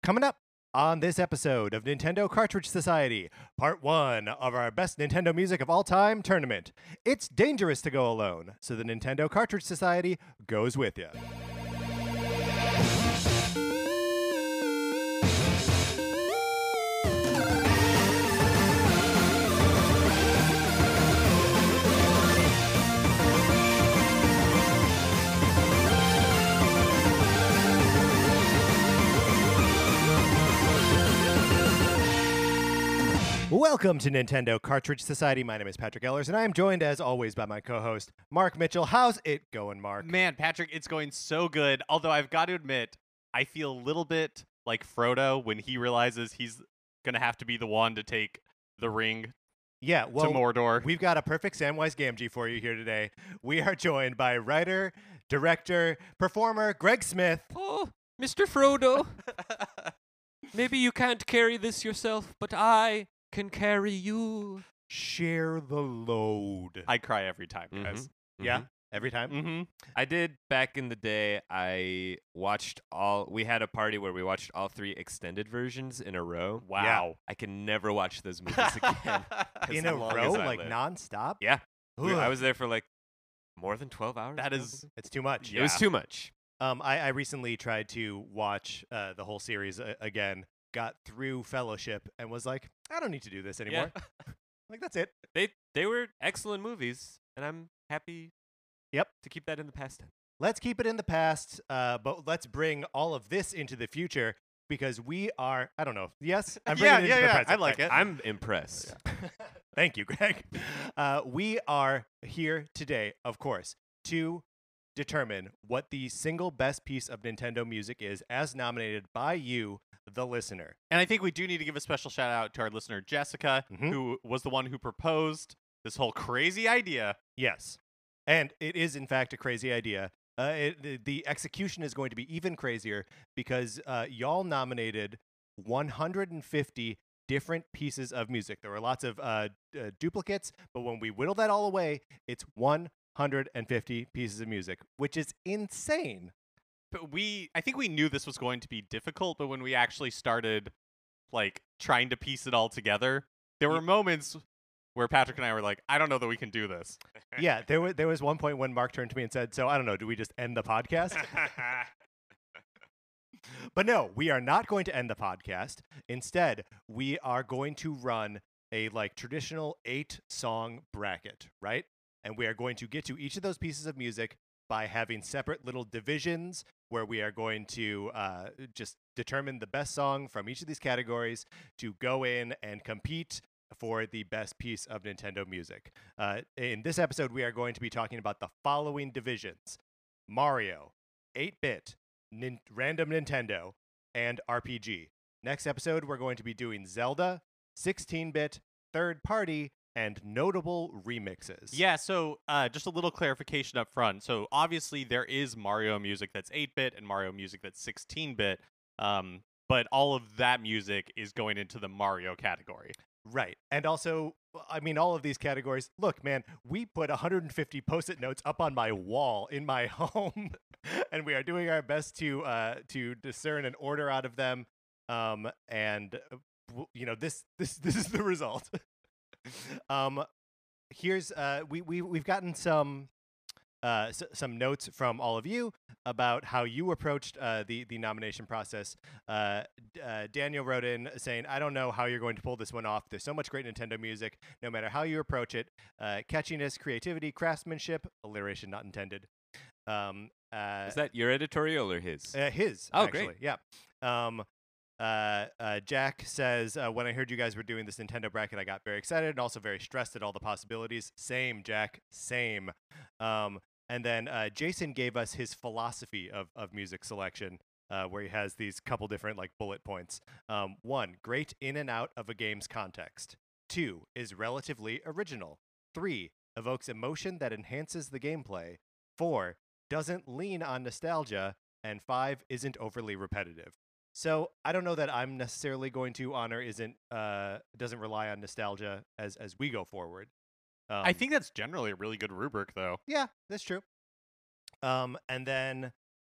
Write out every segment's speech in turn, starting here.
Coming up on this episode of Nintendo Cartridge Society, part 1 of our Best Nintendo Music of All Time tournament. It's dangerous to go alone, so the Nintendo Cartridge Society goes with you. Welcome to Nintendo Cartridge Society. My name is Patrick Ellers, and I am joined, as always, by my co-host, Mark Mitchell. How's it going, Mark? Man, Patrick, it's going so good. Although I've got to admit, I feel a little bit like Frodo when he realizes he's going to have to be the one to take the ring Yeah, well, to Mordor. we've got a perfect Samwise Gamgee for you here today. We are joined by writer, director, performer Greg Smith. Oh, Mr. Frodo, maybe you can't carry this yourself, but I can carry you. Share the load. I cry every time, guys. Yeah, every time? Mm-hmm. I did back in the day. I watched we had a party where we watched all 3 extended versions in a row. Wow. I can never watch those movies again. as In a long row, as I like live. nonstop? Yeah. I Ugh. was there for like more than 12 hours. That is- probably. It's too much. It was Yeah. too much. I recently tried to watch the whole series again, got through Fellowship, and was like, I don't need to do this anymore. Like, that's it. They were excellent movies, and I'm happy Yep. to keep that in the past tense. Let's keep it in the past, but let's bring all of this into the future because we are, I don't know. Yes? I'm bringing it into the present. I like it. I'm impressed. Thank you, Greg. We are here today, of course, to determine what the single best piece of Nintendo music is as nominated by you, the listener. And I think we do need to give a special shout out to our listener, Jessica, Mhm. who was the one who proposed this whole crazy idea. Yes. And it is, in fact, a crazy idea. The execution is going to be even crazier because y'all nominated 150 different pieces of music. There were lots of duplicates, but when we whittle that all away, it's 150 pieces of music, which is insane. But I think we knew this was going to be difficult, but when we actually started like trying to piece it all together, there were moments where Patrick and I were like, I don't know that we can do this. Yeah, there was one point when Mark turned to me and said, so I don't know, do we just end the podcast? But no, we are not going to end the podcast. Instead, we are going to run a like traditional 8-song bracket, right? And we are going to get to each of those pieces of music by having separate little divisions where we are going to just determine the best song from each of these categories to go in and compete for the best piece of Nintendo music. In this episode, we are going to be talking about the following divisions: Mario, 8-bit, random Nintendo, and RPG. Next episode, we're going to be doing Zelda, 16-bit, third party, and notable remixes. Yeah, so just a little clarification up front. So obviously there is Mario music that's 8-bit and Mario music that's 16-bit, but all of that music is going into the Mario category. Right. And also, I mean, all of these categories. Look, man, we put 150 Post-it notes up on my wall in my home, and we are doing our best to discern an order out of them. This is the result. Here's we've gotten some notes from all of you about how you approached the nomination process. Daniel wrote in saying, I don't know how you're going to pull this one off. There's so much great Nintendo music, no matter how you approach it. Catchiness, creativity, craftsmanship, alliteration not intended. Is that your editorial or his? His, Oh, actually. great. Yeah. Jack says, when I heard you guys were doing this Nintendo bracket, I got very excited and also very stressed at all the possibilities. Same, Jack. Same. And then Jason gave us his philosophy of music selection, where he has these couple different like bullet points. 1, great in and out of a game's context. 2, is relatively original. 3, evokes emotion that enhances the gameplay. 4, doesn't lean on nostalgia. And 5, isn't overly repetitive. So I don't know that I'm necessarily going to honor doesn't rely on nostalgia as we go forward. I think that's generally a really good rubric, though. Yeah, that's true. And then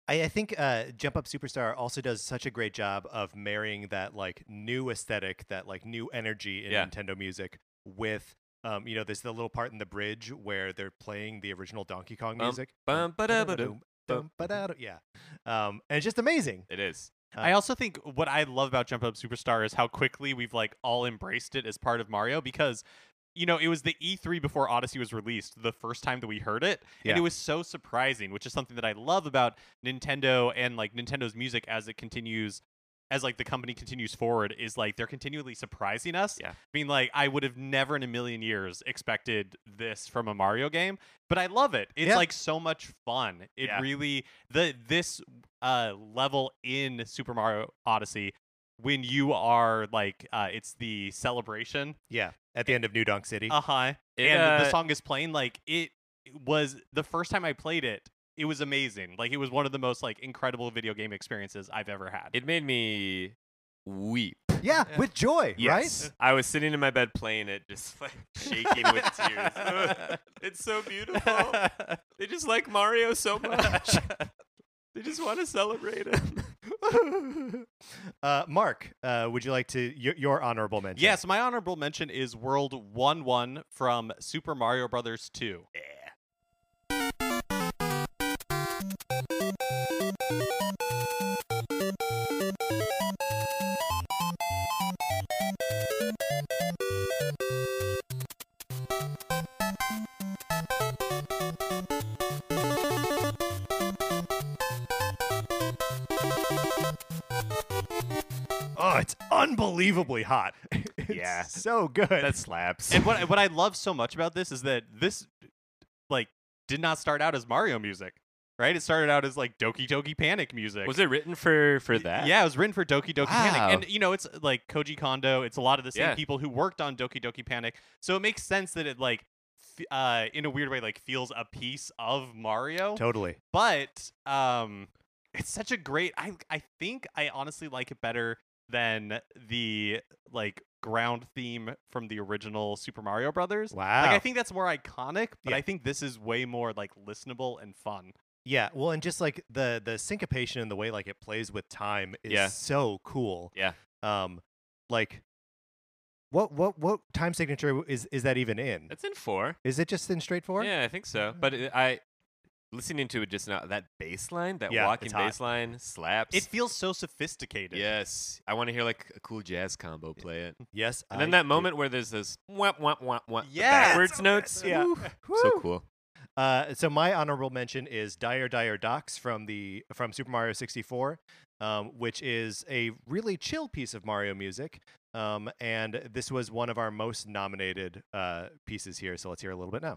I think Jump Up Superstar also does such a great job of marrying that like new aesthetic, that like new energy in Yeah. Nintendo music with there's the little part in the bridge where they're playing the original Donkey Kong music. Bum-ba-da-ba-dum, bum. Yeah. And it's just amazing. It is. I also think what I love about Jump Up Superstar is how quickly we've like all embraced it as part of Mario because it was the E3 before Odyssey was released the first time that we heard it, Yeah. and it was so surprising, which is something that I love about Nintendo and like Nintendo's music as like the company continues forward is like they're continually surprising us. Yeah. I mean, like I would have never in a million years expected this from a Mario game, but I love it. It's Yeah. like so much fun. It Yeah. really this level in Super Mario Odyssey when you are like it's the celebration. Yeah. At the end of New Donk City. And the song is playing. Like it was the first time I played it. It was amazing. Like it was one of the most like incredible video game experiences I've ever had. It made me weep. Yeah, with joy, Yes. I was sitting in my bed playing it, just like shaking with tears. Ugh, it's so beautiful. They just like Mario so much. They just want to celebrate him. right? Mark, would you like to your honorable mention? Yes, my honorable mention is World 1-1 from Super Mario Brothers 2. Oh, it's unbelievably hot. It's Yeah. so good. That slaps. And what I love so much about this is that this like did not start out as Mario music, right? It started out as like Doki Doki Panic music. Was it written for that? Yeah, it was written for Doki Doki Wow. Panic. And it's like Koji Kondo, it's a lot of the same Yeah. people who worked on Doki Doki Panic. So it makes sense that it like in a weird way like feels a piece of Mario. Totally. But it's such a great I think I honestly like it better than the like ground theme from the original Super Mario Brothers. Wow. Like I think that's more iconic, but Yeah. I think this is way more like listenable and fun. Yeah, well, and just like the syncopation and the way like it plays with time is Yeah. so cool. Yeah. Like what time signature is that even in? It's in 4. Is it just in straight 4? Yeah, I think so. But I listening to it just now, that bass line, that Yeah, walking it's hot. bass line slaps. It feels so sophisticated. Yes. I want to hear like a cool jazz combo play it. Yes. And then that moment where there's this wah wah wah wah Yeah, backwards so notes. good. Yeah. Woo. So cool. So my honorable mention is Dire Dire Docks from Super Mario 64, which is a really chill piece of Mario music. And this was one of our most nominated pieces here. So let's hear a little bit now.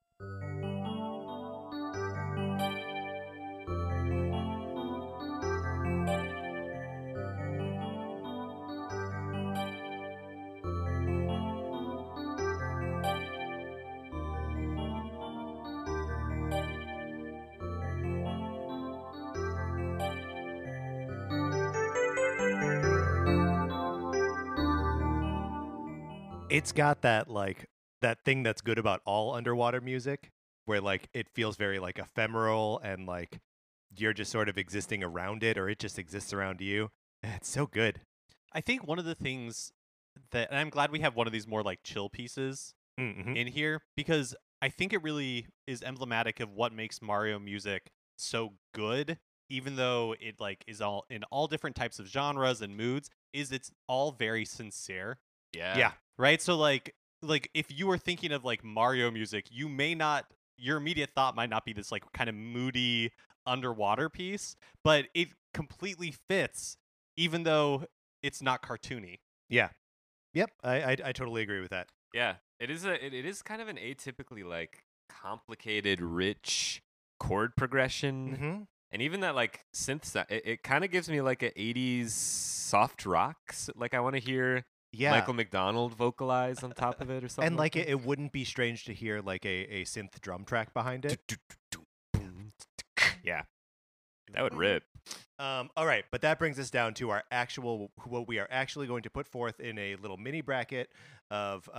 It's got that like that thing that's good about all underwater music, where like it feels very like ephemeral and like you're just sort of existing around it, or it just exists around you. It's so good. I think one of the things that, and I'm glad we have one of these more like chill pieces Mm-hmm. in here because I think it really is emblematic of what makes Mario music so good, even though it like is all in all different types of genres and moods, is it's all very sincere, Yeah. right? So like if you were thinking of like Mario music, you may not, your immediate thought might not be this like kind of moody underwater piece, but it completely fits even though it's not cartoony. Yeah. Yep. I totally agree with that. Yeah. It is kind of an atypically like complicated, rich chord progression. Mm-hmm. And even that like synth sound, it kind of gives me like a 80s soft rock. Like I want to hear Yeah. Michael McDonald vocalize on top of it or something. And like it wouldn't be strange to hear like a synth drum track behind it. Yeah. That would rip. All right, but that brings us down to our actual, what we are actually going to put forth in a little mini bracket of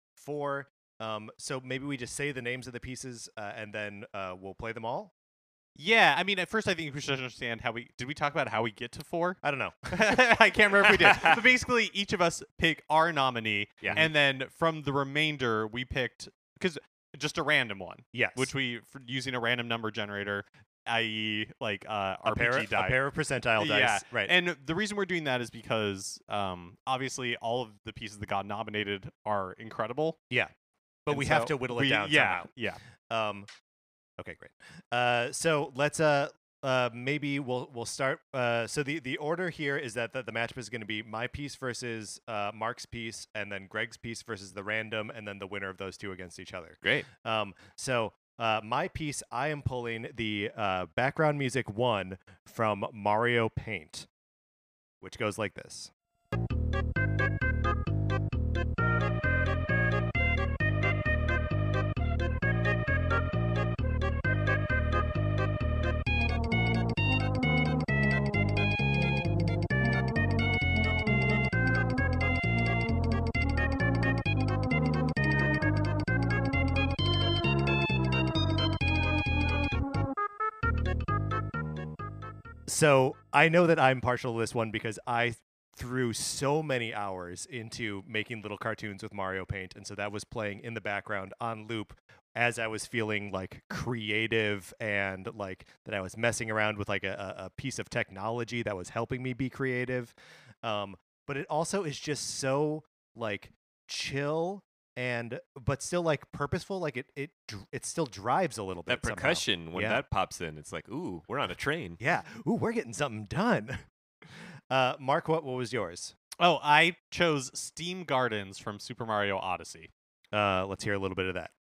4. So maybe we just say the names of the pieces and then we'll play them all. Yeah, I mean, at first I think we should understand how we talk about how we get to 4? I don't know. I can't remember if we did. But basically, each of us pick our nominee, Yeah. and then from the remainder, we picked just a random one, Yes. which using a random number generator, i.e., like a RPG die. pair of percentile dice. Yeah, Right. And the reason we're doing that is because obviously all of the pieces that got nominated are incredible. but and we have so to whittle it we- down yeah, somehow. Yeah. Okay, great. So let's maybe we'll start. So the order here is that the matchup is going to be my piece versus Mark's piece, and then Greg's piece versus the random, and then the winner of those two against each other. Great. So my piece, I am pulling the background music 1 from Mario Paint, which goes like this. So I know that I'm partial to this one because I threw so many hours into making little cartoons with Mario Paint, and so that was playing in the background on loop as I was feeling like creative and like that I was messing around with like a piece of technology that was helping me be creative. But it also is just so like chill and but still like purposeful. Like it still drives a little bit. That percussion, when Yeah. that pops in, it's like, ooh, we're on a train. Yeah. Ooh, we're getting something done. Mark, what was yours? Oh, I chose Steam Gardens from Super Mario Odyssey. Let's hear a little bit of that.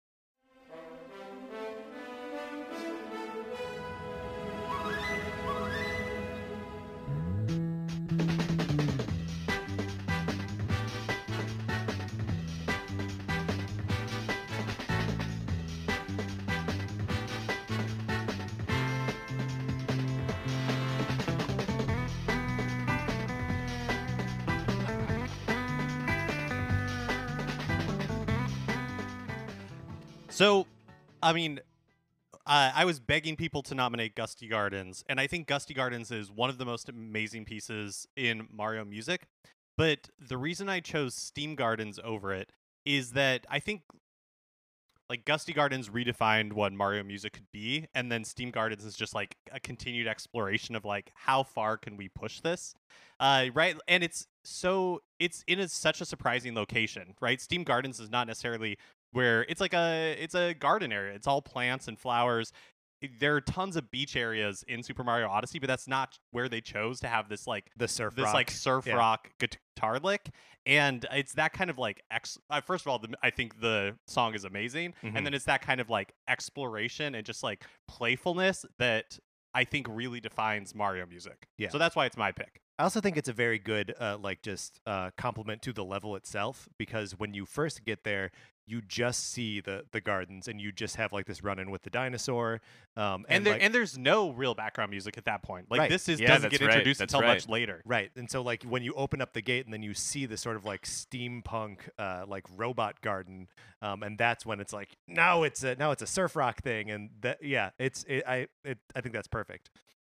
So, I mean, I was begging people to nominate Gusty Gardens, and I think Gusty Gardens is one of the most amazing pieces in Mario music. But the reason I chose Steam Gardens over it is that I think like Gusty Gardens redefined what Mario music could be, and then Steam Gardens is just like a continued exploration of like how far can we push this, right? And it's in such a surprising location, right? Steam Gardens is not necessarily where it's a garden area. It's all plants and flowers. There are tons of beach areas in Super Mario Odyssey, but that's not where they chose to have this like The surf this rock. like surf Yeah. rock guitar lick, and it's that kind of like first of all, I think the song is amazing, Mhm. and then it's that kind of like exploration and just like playfulness that I think really defines Mario music. Yeah. So that's why it's my pick. I also think it's a very good compliment to the level itself, because when you first get there, you just see the gardens and you just have like this run-in with the dinosaur. And there's no real background music at that point. Like Right. this Yeah, doesn't that's get right. introduced That's until right. much later. Right. And so like when you open up the gate and then you see this sort of like steampunk like robot garden, and that's when it's like now it's a surf rock thing, and that I think that's perfect.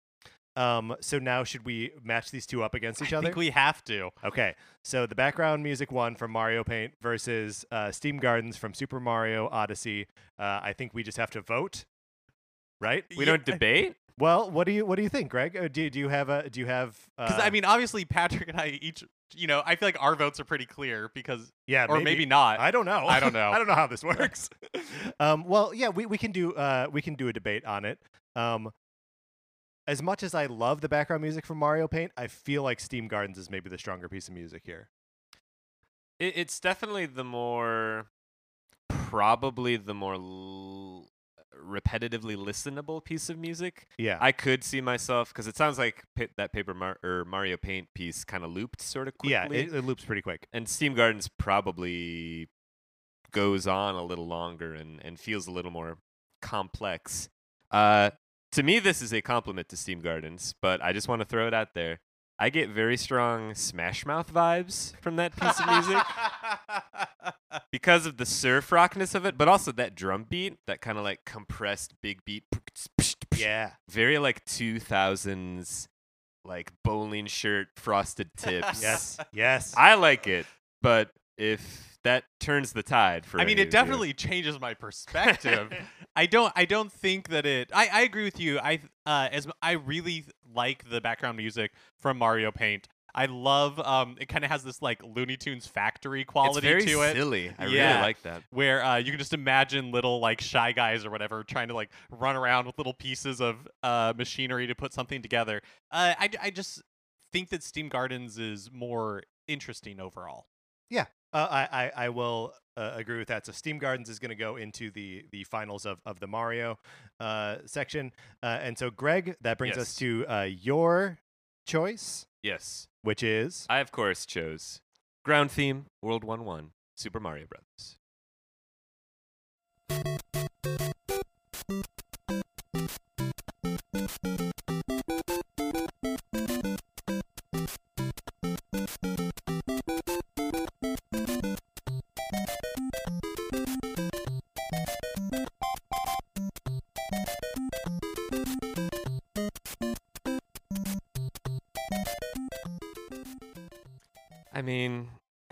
So now should we match these two up against each I other? think we have to. Okay, so the background music one from Mario Paint versus Steam Gardens from Super Mario Odyssey. I think we just have to vote, right? We don't debate? Well, what do you think, Greg? Do you have Because I mean, obviously, Patrick and I each, I feel like our votes are pretty clear because, yeah, or maybe not. I don't know. I don't know. I don't know how this works. Well, yeah, we can do a debate on it. As much as I love the background music from Mario Paint, I feel like Steam Gardens is maybe the stronger piece of music here. It's definitely probably the more repetitively listenable piece of music. Yeah. I could see myself, because it sounds like that Mario Paint piece kind of looped sort of quickly. Yeah, it loops pretty quick. And Steam Gardens probably goes on a little longer and feels a little more complex. To me, this is a compliment to Steam Gardens, but I just want to throw it out there. I get very strong Smash Mouth vibes from that piece of music because of the surf rockness of it, but also that drum beat, that kind of like compressed big beat. Yeah. Very like 2000s, like bowling shirt, frosted tips. Yes. Yes. I like it, but if that turns the tide for I mean, any it of you- definitely changes my perspective. I don't think that it. I agree with you. I really like the background music from Mario Paint. I love it kind of has this like Looney Tunes factory it's quality very to it. silly. I Yeah. really like that. Where you can just imagine little like Shy Guys or whatever trying to like run around with little pieces of machinery to put something together. I just think that Steam Gardens is more interesting overall. I will agree with that. So Steam Gardens is going to go into the finals of the Mario section. And so, Greg, that brings us Yes. to your choice, Yes. which is I, of course, chose ground theme, World 1-1, Super Mario Brothers. I mean,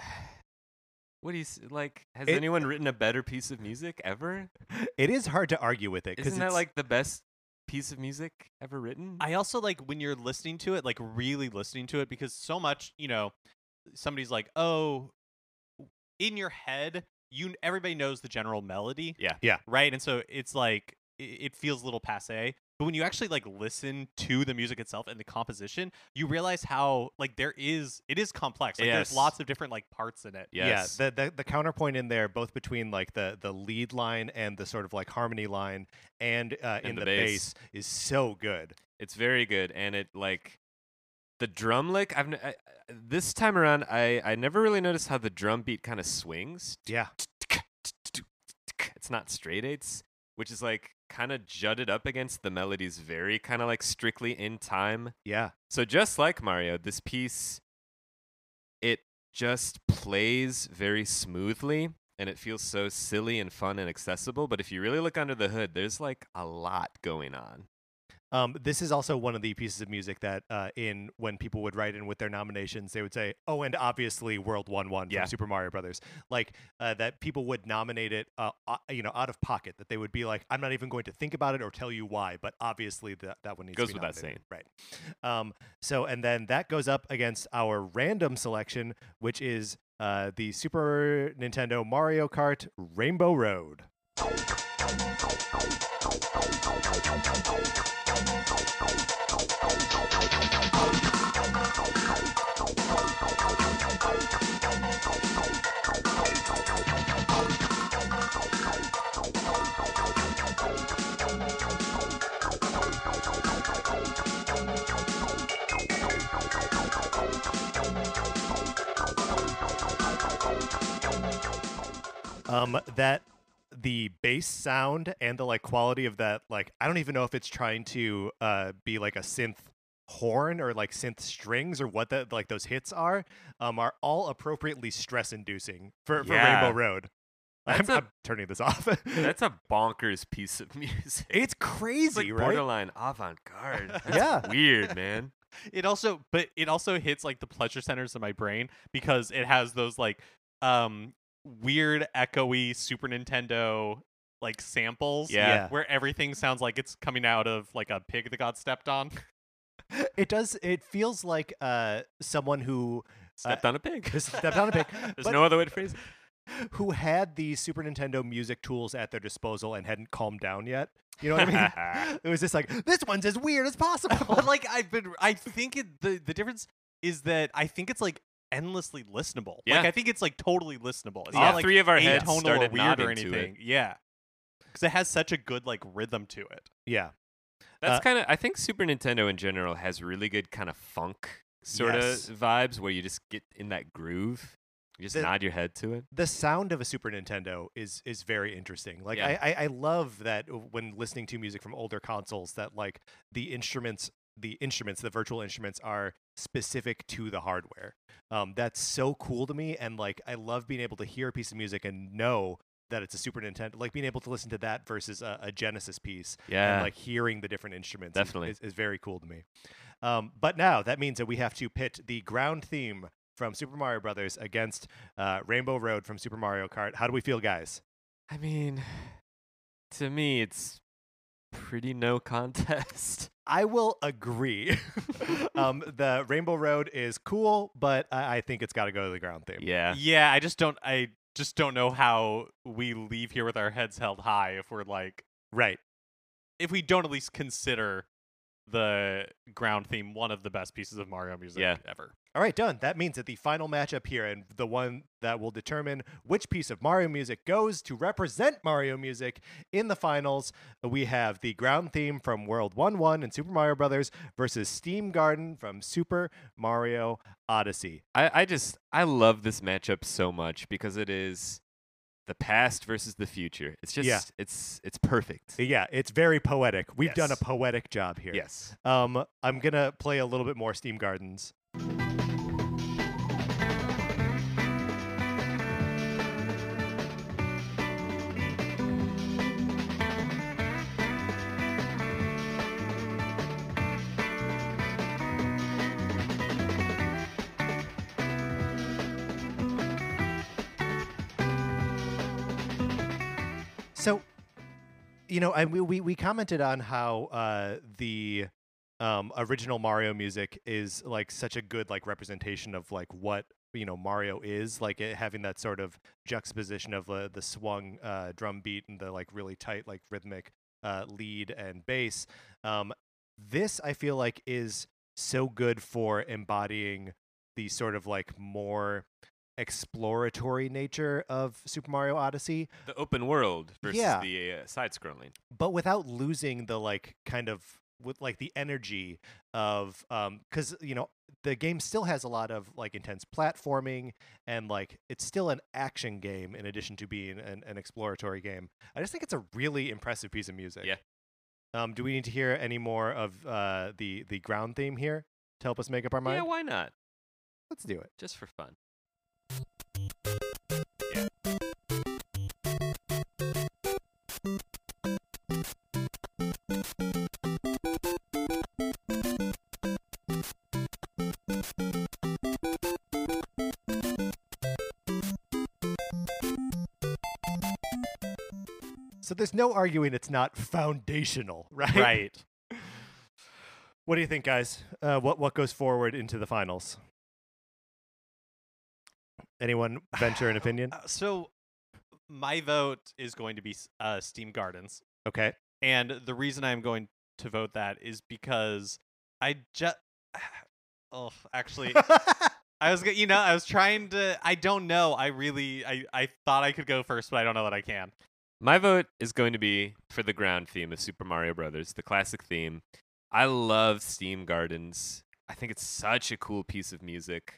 what do you like? Has It- anyone written a better piece of music ever? it is hard to argue with it because Isn't that like the best piece of music ever written? I also like when you're listening to it, like really listening to it, because so much, somebody's like, oh, in your head, everybody knows the general melody. Yeah. Right. And so it's like, it feels a little passe. But when you actually like listen to the music itself and the composition, you realize how like it is complex. Like Yes. there's lots of different like parts in it. Yes. Yeah, the counterpoint in there, both between like the lead line and the sort of like harmony line, and in the the bass. bass is so good. It's very good, and it like the drum lick. This time around, I never really noticed how the drum beat kind of swings. Yeah, It's not straight eights, which is like kind of jutted up against the melodies, very kind of like strictly in time. yeah, So just like Mario, this piece, it just plays very smoothly, and it feels so silly and fun and accessible. But if you really look under the hood, there's like a lot going on. This is also one of the pieces of music that when people would write in with their nominations, they would say, "Oh, and obviously World 1-1 Yeah. from Super Mario Brothers." Like that, people would nominate it, out of pocket. That they would be like, "I'm not even going to think about it or tell you why," but obviously that one needs Goes to be without nominated. Right. So and then that goes up against our random selection, which is the Super Nintendo Mario Kart Rainbow Road. That the bass sound and the like quality of that, like I don't even know if it's trying to be like a synth horn or like synth strings or what that like those hits are all appropriately stress inducing for Yeah. Rainbow Road. That's I'm turning this off. That's a bonkers piece of music. It's crazy, It's like right? borderline avant-garde. That's Yeah. weird, man. It also hits like the pleasure centers of my brain because it has those like weird echoey Super Nintendo like samples. Yeah. Where everything sounds like it's coming out of like a pig that got stepped on. It does. It feels like someone who Stepped on a pig. stepped on a pig. There's but no other way to phrase it. who had the Super Nintendo music tools at their disposal and hadn't calmed down yet. You know what I mean? It was just like, this one's as weird as possible. But like I think the difference is that I think it's like endlessly listenable. Yeah. Like I think it's like totally listenable. It's All not like three of our heads atonal or started weird or nodding to it. anything. Yeah. Because it has such a good like rhythm to it. Yeah. That's kind of. I think Super Nintendo in general has really good kind of funk sort Yes. of vibes where you just get in that groove. You just The- nod your head to it. The sound of a Super Nintendo is very interesting. Like Yeah. I love that when listening to music from older consoles that like the virtual instruments are specific to the hardware. That's so cool to me, and like I love being able to hear a piece of music and know that it's a Super Nintendo, like being able to listen to that versus a Genesis piece, Yeah. and like hearing the different instruments, Definitely. is very cool to me. But now that means that we have to pit the ground theme from Super Mario Brothers against Rainbow Road from Super Mario Kart. How do we feel, guys? I mean, to me, it's pretty no contest. I will agree. The Rainbow Road is cool, but I think it's got to go to the ground theme. Yeah. Yeah, I just don't know how we leave here with our heads held high if we're like, Right. if we don't at least consider the ground theme one of the best pieces of Mario music Yeah. ever. All right, done. That means that the final matchup here, and the one that will determine which piece of Mario music goes to represent Mario music in the finals, we have the ground theme from World 1-1 in Super Mario Brothers versus Steam Garden from Super Mario Odyssey. I love this matchup so much because it is the past versus the future. It's just it's perfect. Yeah, it's very poetic. We've done a Yes. poetic job here. Yes. I'm gonna play a little bit more Steam Gardens. So, we commented on how the original Mario music is like such a good like representation of like what Mario is, like it having that sort of juxtaposition of the swung drum beat and the like really tight like rhythmic lead and bass. This I feel like is so good for embodying the sort of like more exploratory nature of Super Mario Odyssey, The open world versus Yeah. the side-scrolling. but without losing the like kind of with like the energy of because the game still has a lot of like intense platforming, and like it's still an action game in addition to being an exploratory game. I just think it's a really impressive piece of music. Yeah. Do we need to hear any more of the ground theme here to help us make up our mind? Yeah, why not? Let's do it. Just for fun. So there's no arguing it's not foundational, right? Right. What do you think, guys? What goes forward into the finals? Anyone venture an opinion? So my vote is going to be Steam Gardens. Okay. And the reason I'm going to vote that is because I just actually I was trying to I don't know. I thought I could go first, but I don't know that I can. My vote is going to be for the ground theme of Super Mario Brothers, the classic theme. I love Steam Gardens. I think it's such a cool piece of music.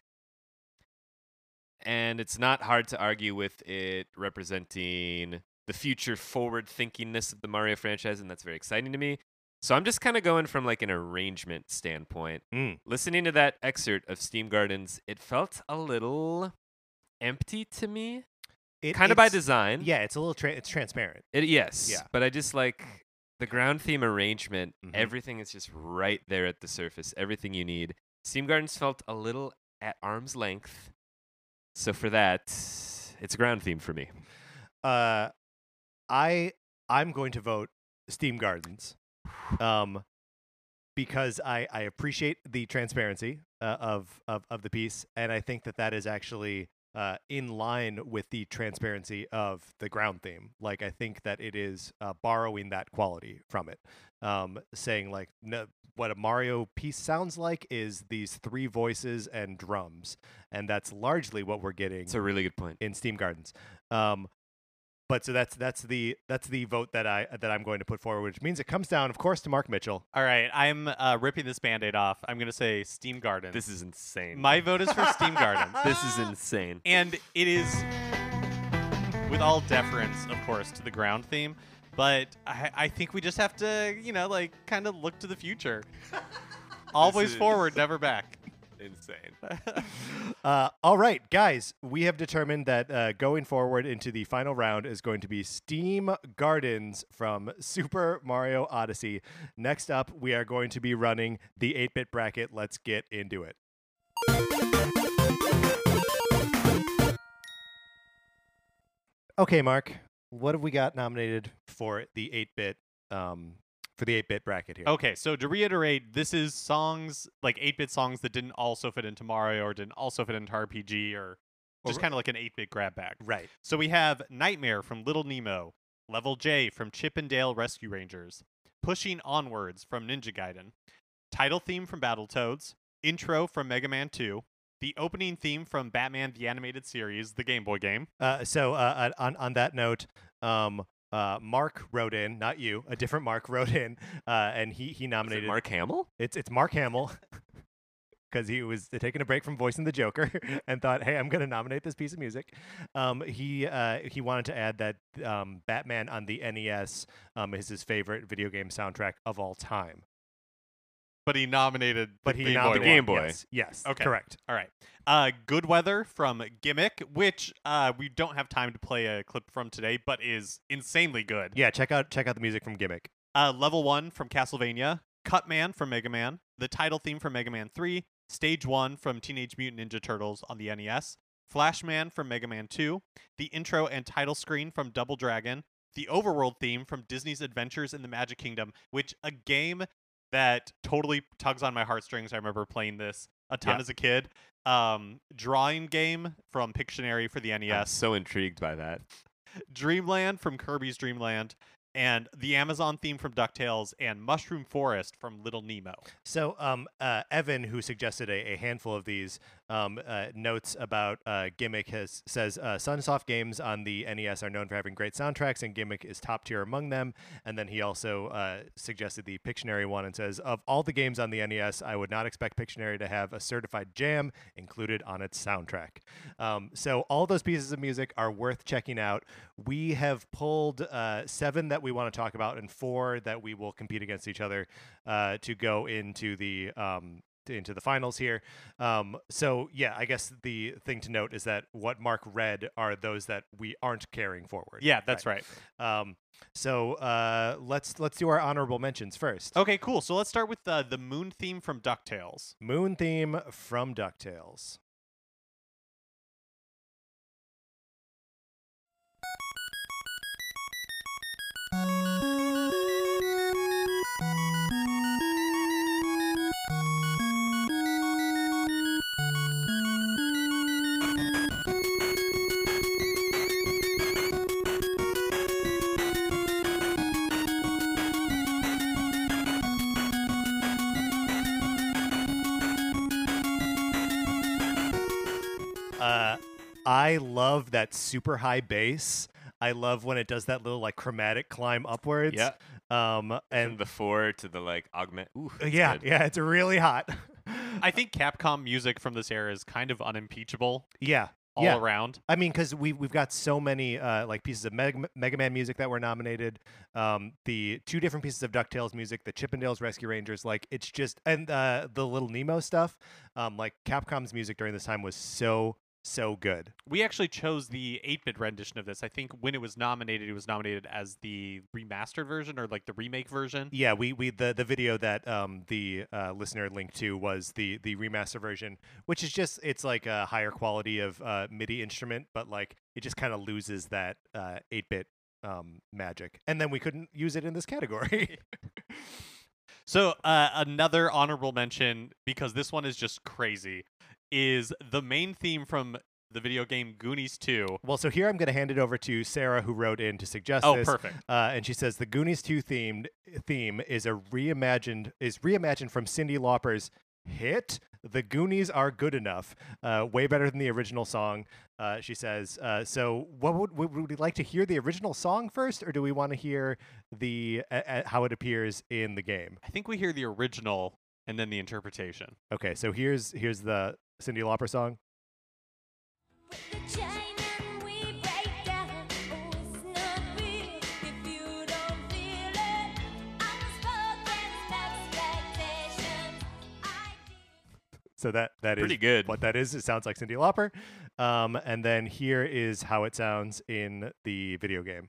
And it's not hard to argue with it representing the future forward-thinkingness of the Mario franchise, and that's very exciting to me. So I'm just kind of going from like an arrangement standpoint. Listening to that excerpt of Steam Gardens, it felt a little empty to me. Kind of by design. Yeah, it's a little it's transparent. Yes. Yeah. But I just like the ground theme arrangement. Mhm. Everything is just right there at the surface. Everything you need. Steam Gardens felt a little at arm's length. So for that, it's a ground theme for me. I'm going to vote Steam Gardens, because I appreciate the transparency of the piece, and I think that is actually in line with the transparency of the ground theme. Like I think that it is borrowing that quality from it, saying like no, what a Mario piece sounds like is these three voices and drums, and that's largely what we're getting It's a really good point. in Steam Gardens. But so that's the vote that I'm going to put forward, which means it comes down, of course, to Mark Mitchell. All right, I'm ripping this Band-Aid off. I'm going to say Steam Gardens. This is insane. My vote is for Steam Gardens. This is insane. And it is, with all deference, of course, to the ground theme, but I think we just have to, kind of look to the future. Always is- forward, never back. Insane. All right, guys, we have determined that going forward into the final round is going to be Steam Gardens from Super Mario Odyssey. Next up, we are going to be running the 8-bit bracket. Let's get into it. Okay, Mark, what have we got nominated for the 8-bit bracket here? Okay, so to reiterate, this is songs, like 8-bit songs that didn't also fit into Mario or didn't also fit into RPG or just kind of like an 8-bit grab bag. Right. So we have Nightmare from Little Nemo, Level J from Chip and Dale Rescue Rangers, Pushing Onwards from Ninja Gaiden, title theme from Battletoads, intro from Mega Man 2, the opening theme from Batman the Animated Series, the Game Boy game. On that note, Mark wrote in, not you, a different Mark wrote in, and he nominated Mark Hamill. It's Mark Hamill. Because he was taking a break from voicing the Joker and thought, "Hey, I'm going to nominate this piece of music." He wanted to add that Batman on the NES is his favorite video game soundtrack of all time. But he nominated the Game Boy. Yes, Okay. Correct. All right. Good Weather from Gimmick, which we don't have time to play a clip from today, but is insanely good. Yeah, check out the music from Gimmick. Level 1 from Castlevania, Cutman from Mega Man, the title theme from Mega Man 3, Stage 1 from Teenage Mutant Ninja Turtles on the NES, Flashman from Mega Man 2, the intro and title screen from Double Dragon, the overworld theme from Disney's Adventures in the Magic Kingdom, which a game that totally tugs on my heartstrings. I remember playing this a ton as a kid. Drawing game from Pictionary for the NES. I'm so intrigued by that. Dreamland from Kirby's Dream Land, and the Amazon theme from DuckTales, and Mushroom Forest from Little Nemo. So Evan, who suggested a handful of these, notes about Gimmick says Sunsoft games on the NES are known for having great soundtracks, and Gimmick is top tier among them. And then he also suggested the Pictionary one and says, of all the games on the NES, I would not expect Pictionary to have a certified jam included on its soundtrack. So all those pieces of music are worth checking out. We have pulled 7 that we want to talk about and 4 that we will compete against each other to go into the finals here. So yeah, I guess the thing to note is that what Mark read are those that we aren't carrying forward. Yeah, that's right. So let's do our honorable mentions first. Okay, cool. So let's start with the Moon theme from DuckTales. Moon theme from DuckTales. I love that super high bass. I love when it does that little like chromatic climb upwards. Yeah. And From the 4 to the like augment. Ooh, yeah, good. yeah, it's really hot. I think Capcom music from this era is kind of unimpeachable Yeah. all around. I mean, because we've got so many like pieces of Mega Man music that were nominated. The 2 different pieces of DuckTales music, the Chip and Dale's Rescue Rangers, like it's just, and the Little Nemo stuff. Like Capcom's music during this time was so good. We actually chose the 8-bit rendition of this. I think when it was nominated as the remastered version or like the remake version. Yeah, we the video that the listener linked to was the remaster version, which is just, it's like a higher quality of MIDI instrument, but like it just kind of loses that 8-bit magic. And then we couldn't use it in this category. So another honorable mention, because this one is just crazy, is the main theme from the video game Goonies 2. Well, so here I'm going to hand it over to Sarah, who wrote in to suggest Oh, this. perfect. And she says the Goonies 2 theme is reimagined from Cyndi Lauper's hit "The Goonies Are Good Enough," way better than the original song. She says. So, what would we like to hear the original song first, or do we want to hear the how it appears in the game? I think we hear the original and then the interpretation. Okay, so here's the Cyndi Lauper song. So that is Pretty good. what that is. It sounds like Cyndi Lauper. And then here is how it sounds in the video game.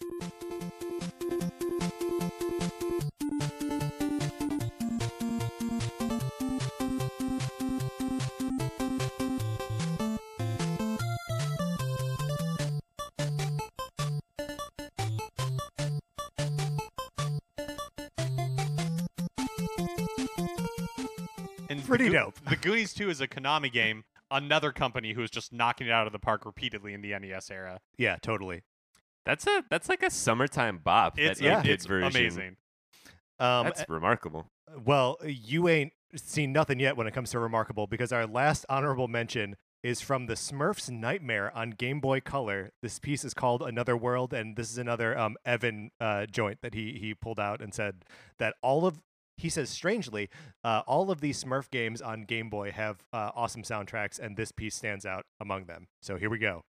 And Pretty dope. The Goonies 2 is a Konami game, another company who is just knocking it out of the park repeatedly in the NES era. Yeah, totally. That's like a summertime bop. It's that 8-bit it's version. amazing. That's remarkable. Well, you ain't seen nothing yet when it comes to remarkable, because our last honorable mention is from the Smurfs Nightmare on Game Boy Color. This piece is called Another World, and this is another Evan joint that he pulled out and said that he says, strangely, all of these Smurf games on Game Boy have awesome soundtracks, and this piece stands out among them. So here we go.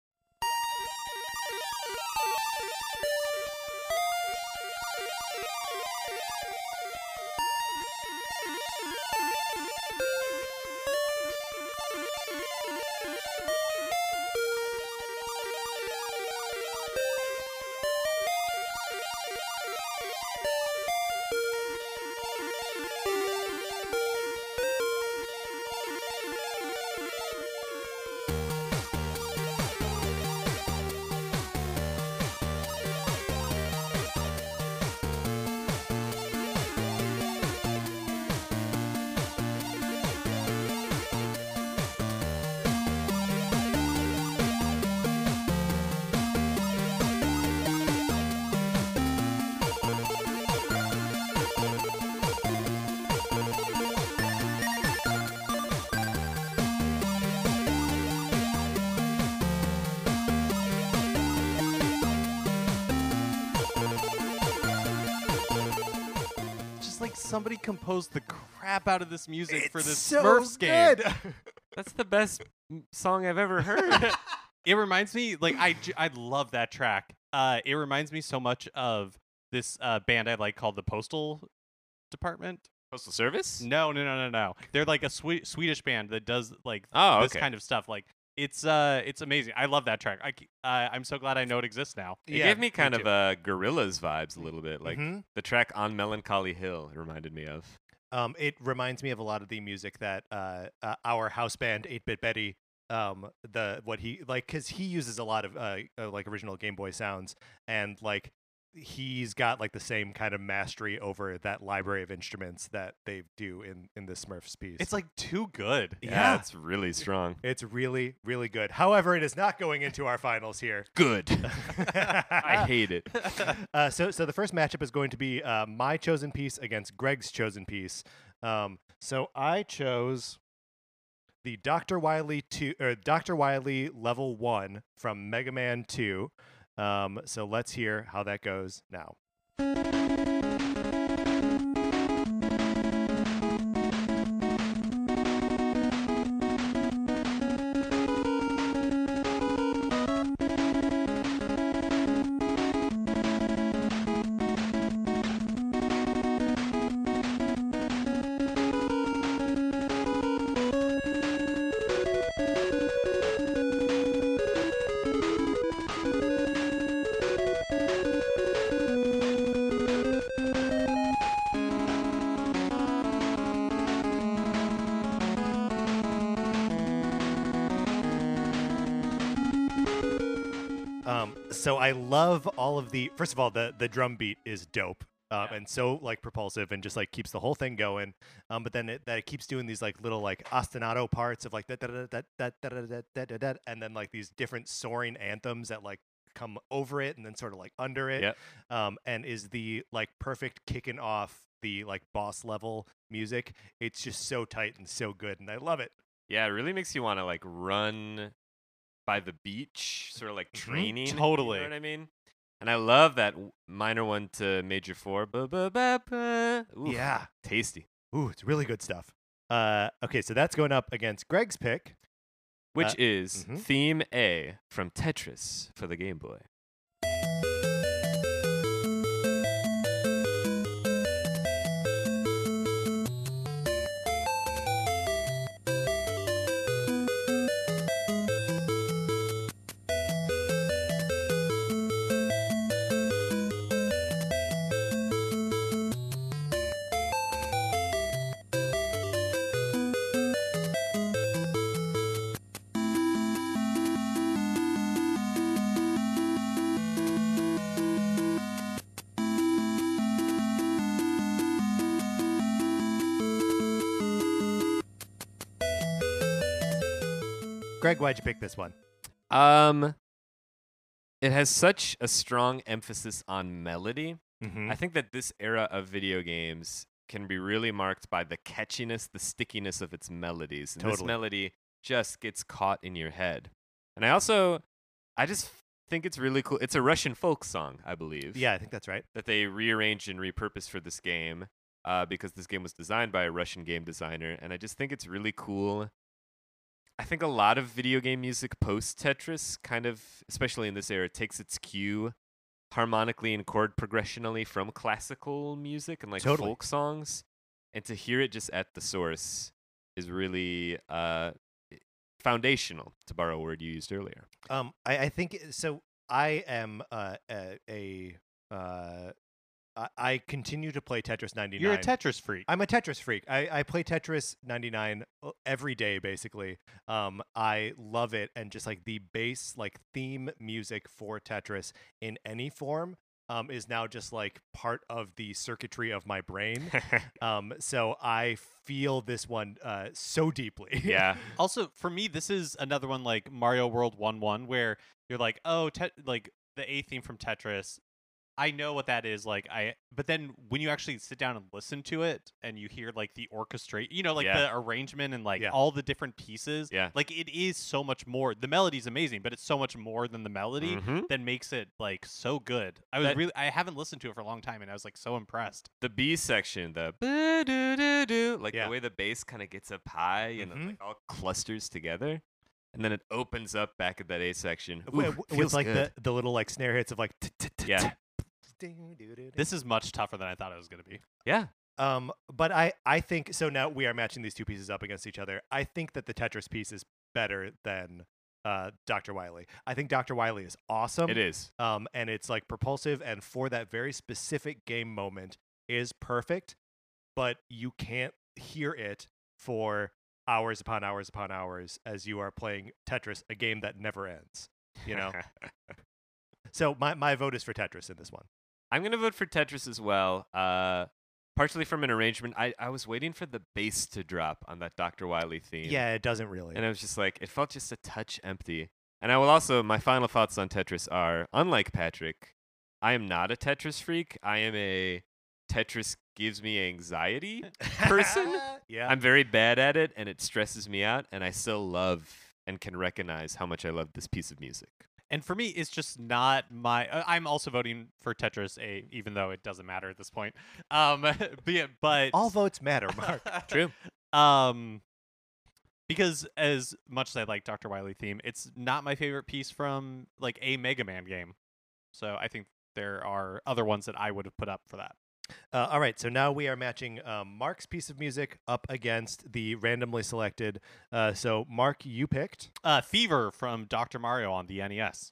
Just like somebody composed the crap out of this music for It's this so Smurfs game. good. That's the best song I've ever heard. It reminds me, like, I love that track. It reminds me so much of this band I like called the Postal Department. Postal Service? No. They're like a Swedish band that does like Oh, this okay. kind of stuff. Like it's amazing. I love that track. I'm so glad I know it exists now. It Yeah, gave me kind me of Gorillaz vibes a little bit. Like Mhm. the track On Melancholy Hill it reminded me of. It reminds me of a lot of the music that our house band 8-Bit Betty, because he uses a lot of like original Game Boy sounds, and like he's got like the same kind of mastery over that library of instruments that they do in the Smurfs piece. It's like too good. Yeah. It's really strong. It's really, really good. However, it is not going into our finals here. Good. I hate it. So the first matchup is going to be my chosen piece against Greg's chosen piece. So I chose the Dr. Wily Level 1 from Mega Man 2. So let's hear how that goes now. So I love all of the. First of all, the drum beat is dope. And so like propulsive and just like keeps the whole thing going. But then it keeps doing these like little like ostinato parts of like that, and then like these different soaring anthems that like come over it and then sort of like under it. Yep. And is the like perfect kicking off the like boss level music. It's just so tight and so good, and I love it. Yeah, it really makes you want to like run by the beach, sort of like training. Totally. You know what I mean? And I love that minor 1 to major 4. Oof, Yeah. Tasty. Ooh, it's really good stuff. Okay, so that's going up against Greg's pick. Which is mhm. Theme A from Tetris for the Game Boy. Greg, why'd you pick this one? It has such a strong emphasis on melody. Mm-hmm. I think that this era of video games can be really marked by the catchiness, the stickiness of its melodies. And this Totally. melody just gets caught in your head. And I just think it's really cool. It's a Russian folk song, I believe. Yeah, I think that's right. That they rearranged and repurposed for this game because this game was designed by a Russian game designer. And I just think it's really cool. I think a lot of video game music post Tetris kind of, especially in this era, takes its cue harmonically and chord progressionally from classical music and like Totally. folk songs. And to hear it just at the source is really foundational, to borrow a word you used earlier. I think so. I am I continue to play Tetris 99. You're a Tetris freak. I'm a Tetris freak. I play Tetris 99 every day, basically. I love it, and just like the bass, like theme music for Tetris in any form, is now just like part of the circuitry of my brain. So I feel this one so deeply. Yeah. Also, for me, this is another one like Mario World 1-1, where you're like, oh, like the A theme from Tetris. I know what that is, but then when you actually sit down and listen to it, and you hear like the orchestrate, the arrangement and like all the different pieces, like it is so much more. The melody's amazing, but it's so much more than the melody that makes it like so good. I haven't listened to it for a long time, and I was like so impressed. The B section, the like the way the bass kind of gets up high and it, like all clusters together. And then it opens up back at that A section. With like the little like snare hits of like yeah. This is much tougher than I thought it was going to be. Yeah. But I think so. Now we are matching these two pieces up against each other. I think that the Tetris piece is better than Dr. Wily. I think Dr. Wily is awesome. It is. And it's like propulsive, and for that very specific game moment is perfect. But you can't hear it for hours upon hours upon hours as you are playing Tetris, a game that never ends. You know. So my vote is for Tetris in this one. I'm going to vote for Tetris as well, partially from an arrangement. I was waiting for the bass to drop on that Dr. Wily theme. Yeah, it doesn't really. And I was just like, it felt just a touch empty. And I will also, my final thoughts on Tetris are, unlike Patrick, I am not a Tetris freak. I am a Tetris gives me anxiety person. Yeah. I'm very bad at it, and it stresses me out, and I still love and can recognize how much I love this piece of music. And for me, it's just not my. I'm also voting for Tetris A, even though it doesn't matter at this point. But all votes matter, Mark. True. Because as much as I like Dr. Wily theme, it's not my favorite piece from like a Mega Man game. So I think there are other ones that I would have put up for that. All right, so now we are matching Mark's piece of music up against the randomly selected. So, Mark, you picked Fever from Dr. Mario on the NES.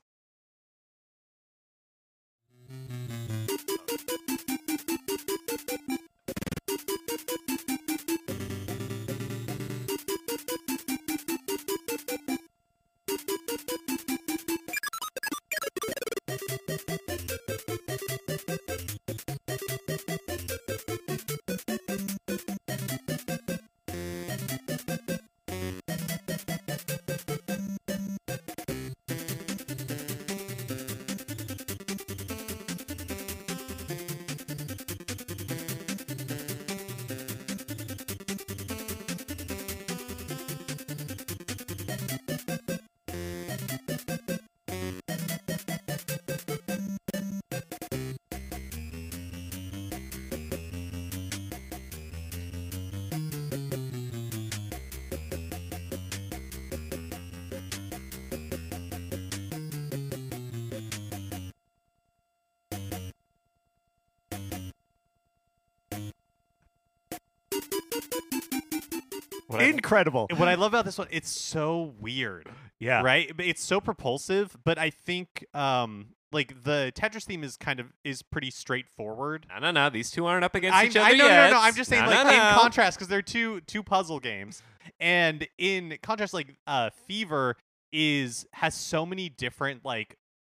incredible. What I love about this one, it's so weird. Yeah. Right? It's so propulsive, but I think like the Tetris theme is pretty straightforward. No. These two aren't up against each other No, yet. no. I'm just saying, No. in contrast, because they're two puzzle games, and in contrast, like Fever has so many different like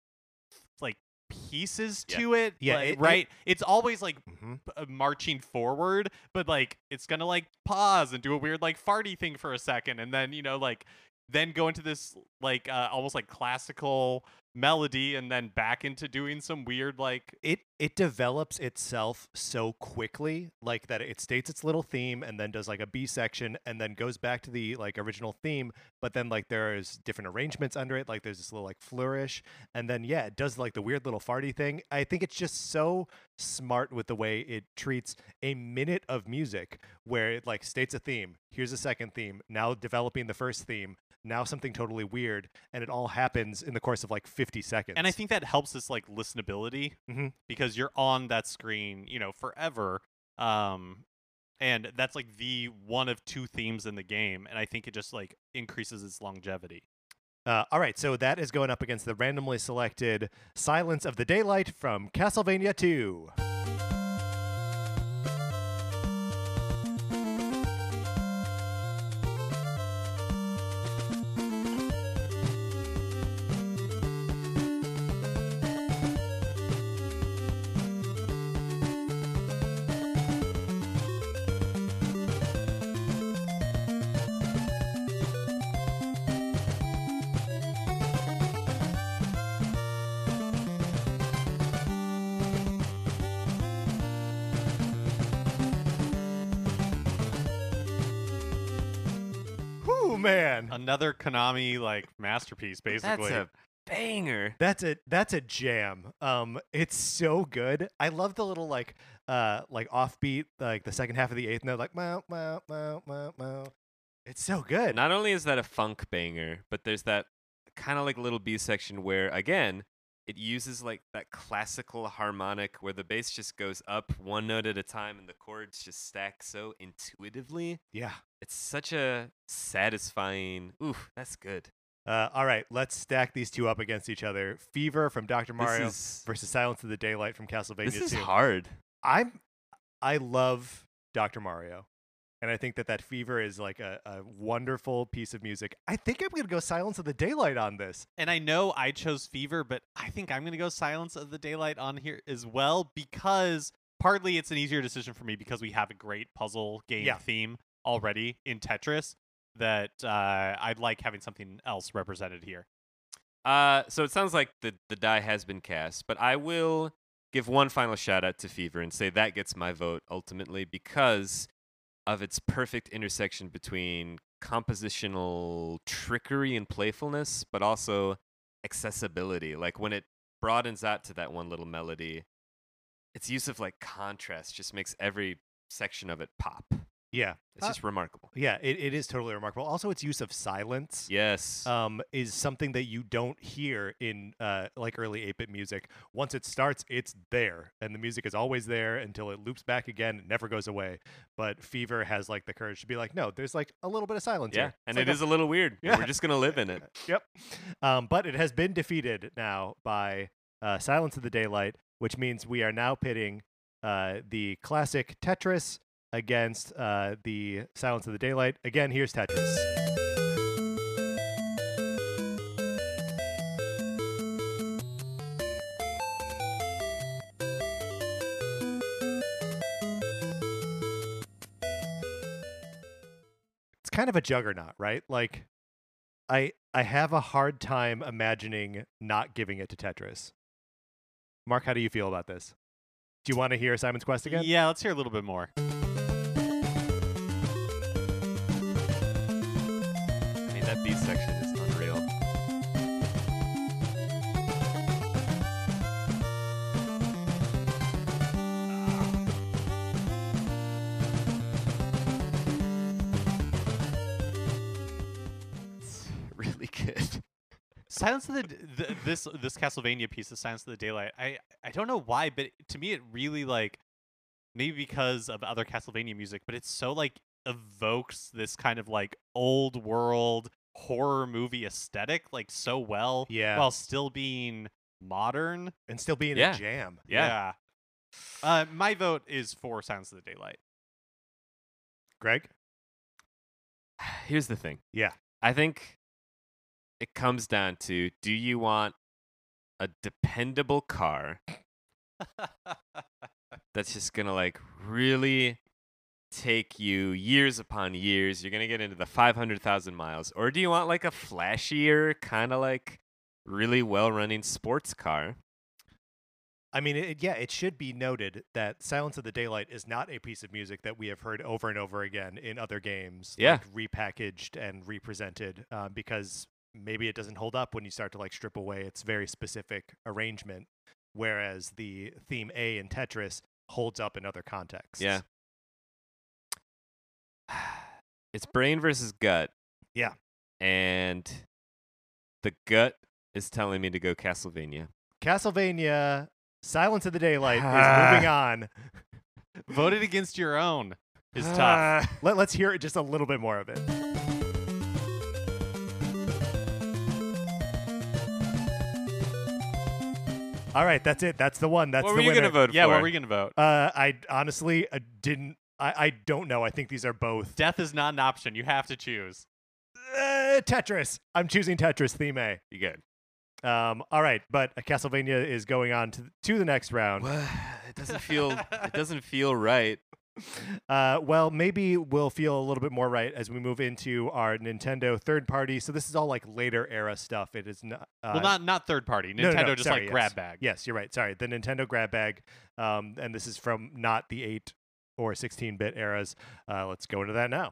pieces to it. Yeah, right. It's always like Mhm. marching forward, but like it's gonna like pause and do a weird like farty thing for a second, and then like then go into this like almost like classical melody and then back into doing some weird like It develops itself so quickly, like that it states its little theme and then does like a B section and then goes back to the like original theme, but then like there's different arrangements under it, like there's this little like flourish, and then yeah, it does like the weird little farty thing. I think it's just so smart with the way it treats a minute of music where it like states a theme, here's a second theme, now developing the first theme, now something totally weird, and it all happens in the course of like 50 seconds. and I think that helps this like listenability Mhm. because you're on that screen, you know, forever. And that's like the one of two themes in the game, and I think it just like increases its longevity. All right, so that is going up against the randomly selected Silence of the Daylight from Castlevania 2. Whew, man. Another Konami like masterpiece, basically. That's a banger. That's a jam. It's so good. I love the little like offbeat, like the second half of the eighth note, like wow, wow, wow, wow, wow. It's so good. Not only is that a funk banger, but there's that kind of like little B section where, again, it uses like that classical harmonic where the bass just goes up one note at a time and the chords just stack so intuitively. Yeah. It's such a satisfying. Oof, that's good. All right, let's stack these two up against each other. Fever from Dr. Mario This versus Silence of the Daylight from Castlevania is 2. hard. I love Dr. Mario. And I think that Fever is like a wonderful piece of music. I think I'm going to go Silence of the Daylight on this. And I know I chose Fever, but I think I'm going to go Silence of the Daylight on here as well because partly it's an easier decision for me because we have a great puzzle game Yeah. theme already in Tetris that I'd like having something else represented here. So it sounds like the die has been cast, but I will give one final shout out to Fever and say that gets my vote ultimately because of its perfect intersection between compositional trickery and playfulness, but also accessibility. Like when it broadens out to that one little melody, its use of like contrast just makes every section of it pop. Yeah. It's just remarkable. Yeah, it is totally remarkable. Also, its use of silence Yes. is something that you don't hear in like early 8-bit music. Once it starts, it's there, and the music is always there until it loops back again. It never goes away. But Fever has like the courage to be like, no, there's like a little bit of silence Yeah, here. and It's it like is a little weird. Yeah. We're just going to live in it. Yep. But it has been defeated now by Silence of the Daylight, which means we are now pitting the classic Tetris against the Silence of the Daylight. Again, here's Tetris. It's kind of a juggernaut, right? Like, I have a hard time imagining not giving it to Tetris. Mark, how do you feel about this? Do you want to hear Simon's Quest again? Yeah, let's hear a little bit more. I mean, that beat section is unreal. It's really good. Silence of this Castlevania piece, the Silence of the Daylight. I don't know why, but to me it really like maybe because of other Castlevania music, but it's so like evokes this kind of like old world horror movie aesthetic like so well, Yeah. while still being modern. And still being Yeah. a jam. Yeah. My vote is for Silence of the Daylight. Greg? Here's the thing. Yeah. I think it comes down to, do you want a dependable car that's just going to like really take you years upon years. You're going to get into the 500,000 miles. Or do you want like a flashier, kind of like really well-running sports car? I mean, it should be noted that Silence of the Daylight is not a piece of music that we have heard over and over again in other games, Yeah. like repackaged and represented, because maybe it doesn't hold up when you start to like strip away its very specific arrangement, whereas the theme A in Tetris holds up in other contexts. Yeah. It's brain versus gut. Yeah. And the gut is telling me to go Castlevania. Castlevania, Silence of the Daylight is moving on. Voted against your own is tough. Let's hear it, just a little bit more of it. All right, that's it. That's the one. That's What the were you winner. going to vote Yeah, for? what were you gonna vote? I honestly didn't. I don't know. I think these are both. Death is not an option. You have to choose. Tetris. I'm choosing Tetris theme A. You good? All right, but Castlevania is going on to the next round. Well, it doesn't feel. It doesn't feel right. Well, maybe we'll feel a little bit more right as we move into our Nintendo third party. So this is all like later era stuff. It is not. Well, not third party. No, Nintendo no, just sorry, like yes. grab bag. Yes, you're right. Sorry, the Nintendo grab bag. And this is from not the 8 or 16-bit eras. Let's go into that now.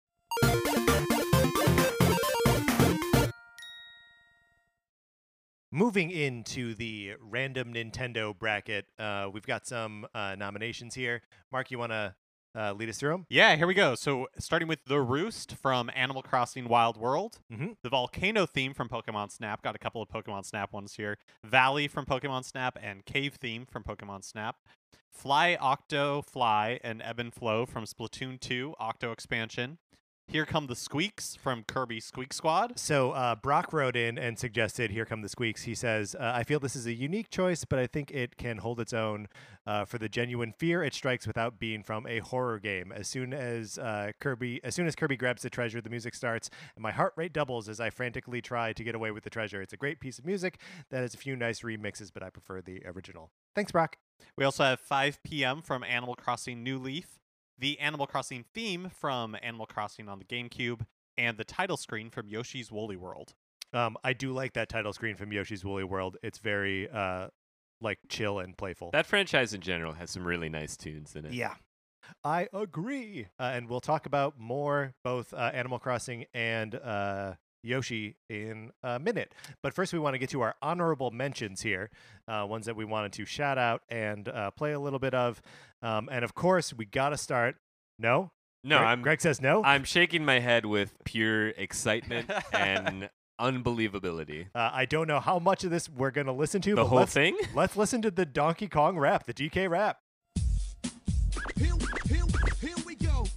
Moving into the random Nintendo bracket, we've got some nominations here. Mark, you want to lead us through them? Yeah, here we go. So starting with The Roost from Animal Crossing Wild World. Mm-hmm. The Volcano theme from Pokemon Snap. Got a couple of Pokemon Snap ones here. Valley from Pokemon Snap and Cave theme from Pokemon Snap. Fly Octo Fly and Ebb and Flow from Splatoon 2 Octo expansion. Here Come the Squeaks from Kirby Squeak Squad. So Brock wrote in and suggested Here Come the Squeaks. He says, I feel this is a unique choice, but I think it can hold its own for the genuine fear it strikes without being from a horror game. As soon as Kirby grabs the treasure, the music starts, and my heart rate doubles as I frantically try to get away with the treasure. It's a great piece of music that has a few nice remixes, but I prefer the original. Thanks, Brock. We also have 5 p.m. from Animal Crossing New Leaf. The Animal Crossing theme from Animal Crossing on the GameCube, and the title screen from Yoshi's Woolly World. I do like that title screen from Yoshi's Woolly World. It's very like chill and playful. That franchise in general has some really nice tunes in it. Yeah, I agree. And we'll talk about more both Animal Crossing and Yoshi in a minute. But first, we want to get to our honorable mentions here, ones that we wanted to shout out and play a little bit of. And of course, we got to start. No? No, Greg says no? I'm shaking my head with pure excitement and unbelievability. I don't know how much of this we're going to listen to. The but whole let's, thing? Let's listen to the Donkey Kong rap, the DK rap. Here we go.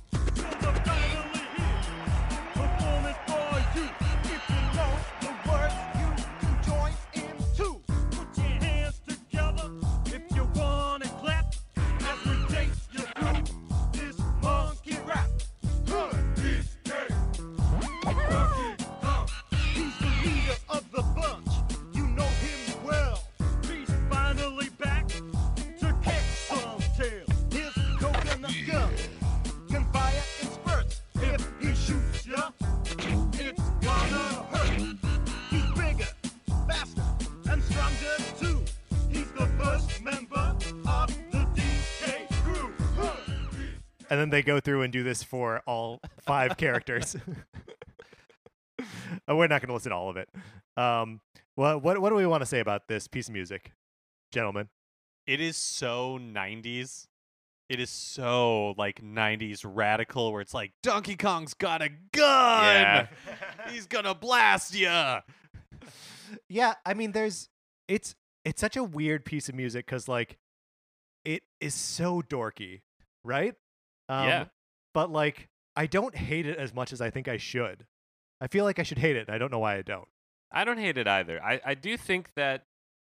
Performance for you. If you know the words, you can join in too. Put your hands together if you want to clap. As we take you through this monkey rap. He's the leader of the bunch. You know him well. He's finally back to kick some tail. His coconut gun can fire in spurts. If he shoots ya, it's gonna hurt. He's bigger, faster, and stronger too. He's the first member of the DK crew. And then they go through and do this for all 5 characters. We're not going to listen to all of it. What do we want to say about this piece of music, gentlemen? It is so 90s. It is so like 90s radical where it's like Donkey Kong's got a gun. Yeah. He's gonna blast ya. Yeah, I mean, it's such a weird piece of music because like it is so dorky, right? Yeah. But like I don't hate it as much as I think I should. I feel like I should hate it, and I don't know why I don't. I don't hate it either. I do think that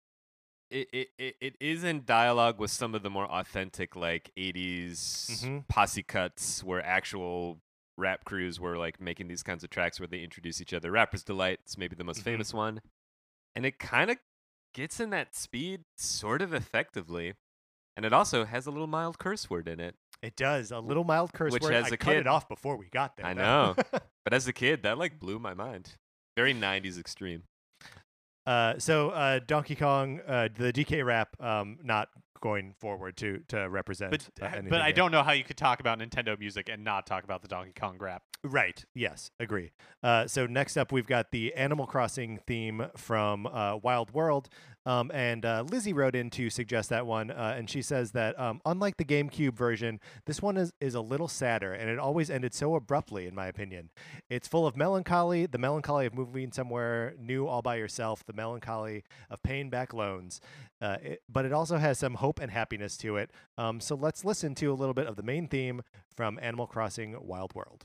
it is in dialogue with some of the more authentic like 80s Mhm. posse cuts where actual rap crews were like making these kinds of tracks where they introduce each other. Rapper's Delight is maybe the most Mhm. famous one. And it kind of gets in that speed sort of effectively. And it also has a little mild curse word in it. It does. A little mild curse Which word. as I a cut kid- it off before we got there. I though. know. But as a kid, that like blew my mind. Very 90s extreme. So Donkey Kong, the DK rap, not going forward to represent. anything But I here. don't know how you could talk about Nintendo music and not talk about the Donkey Kong rap. Right. Yes. Agree. So next up, we've got the Animal Crossing theme from Wild World. And Lizzie wrote in to suggest that one. And she says that unlike the GameCube version, this one is a little sadder. And it always ended so abruptly, in my opinion. It's full of melancholy, the melancholy of moving somewhere new all by yourself, the melancholy of paying back loans. But it also has some hope and happiness to it. So let's listen to a little bit of the main theme from Animal Crossing Wild World.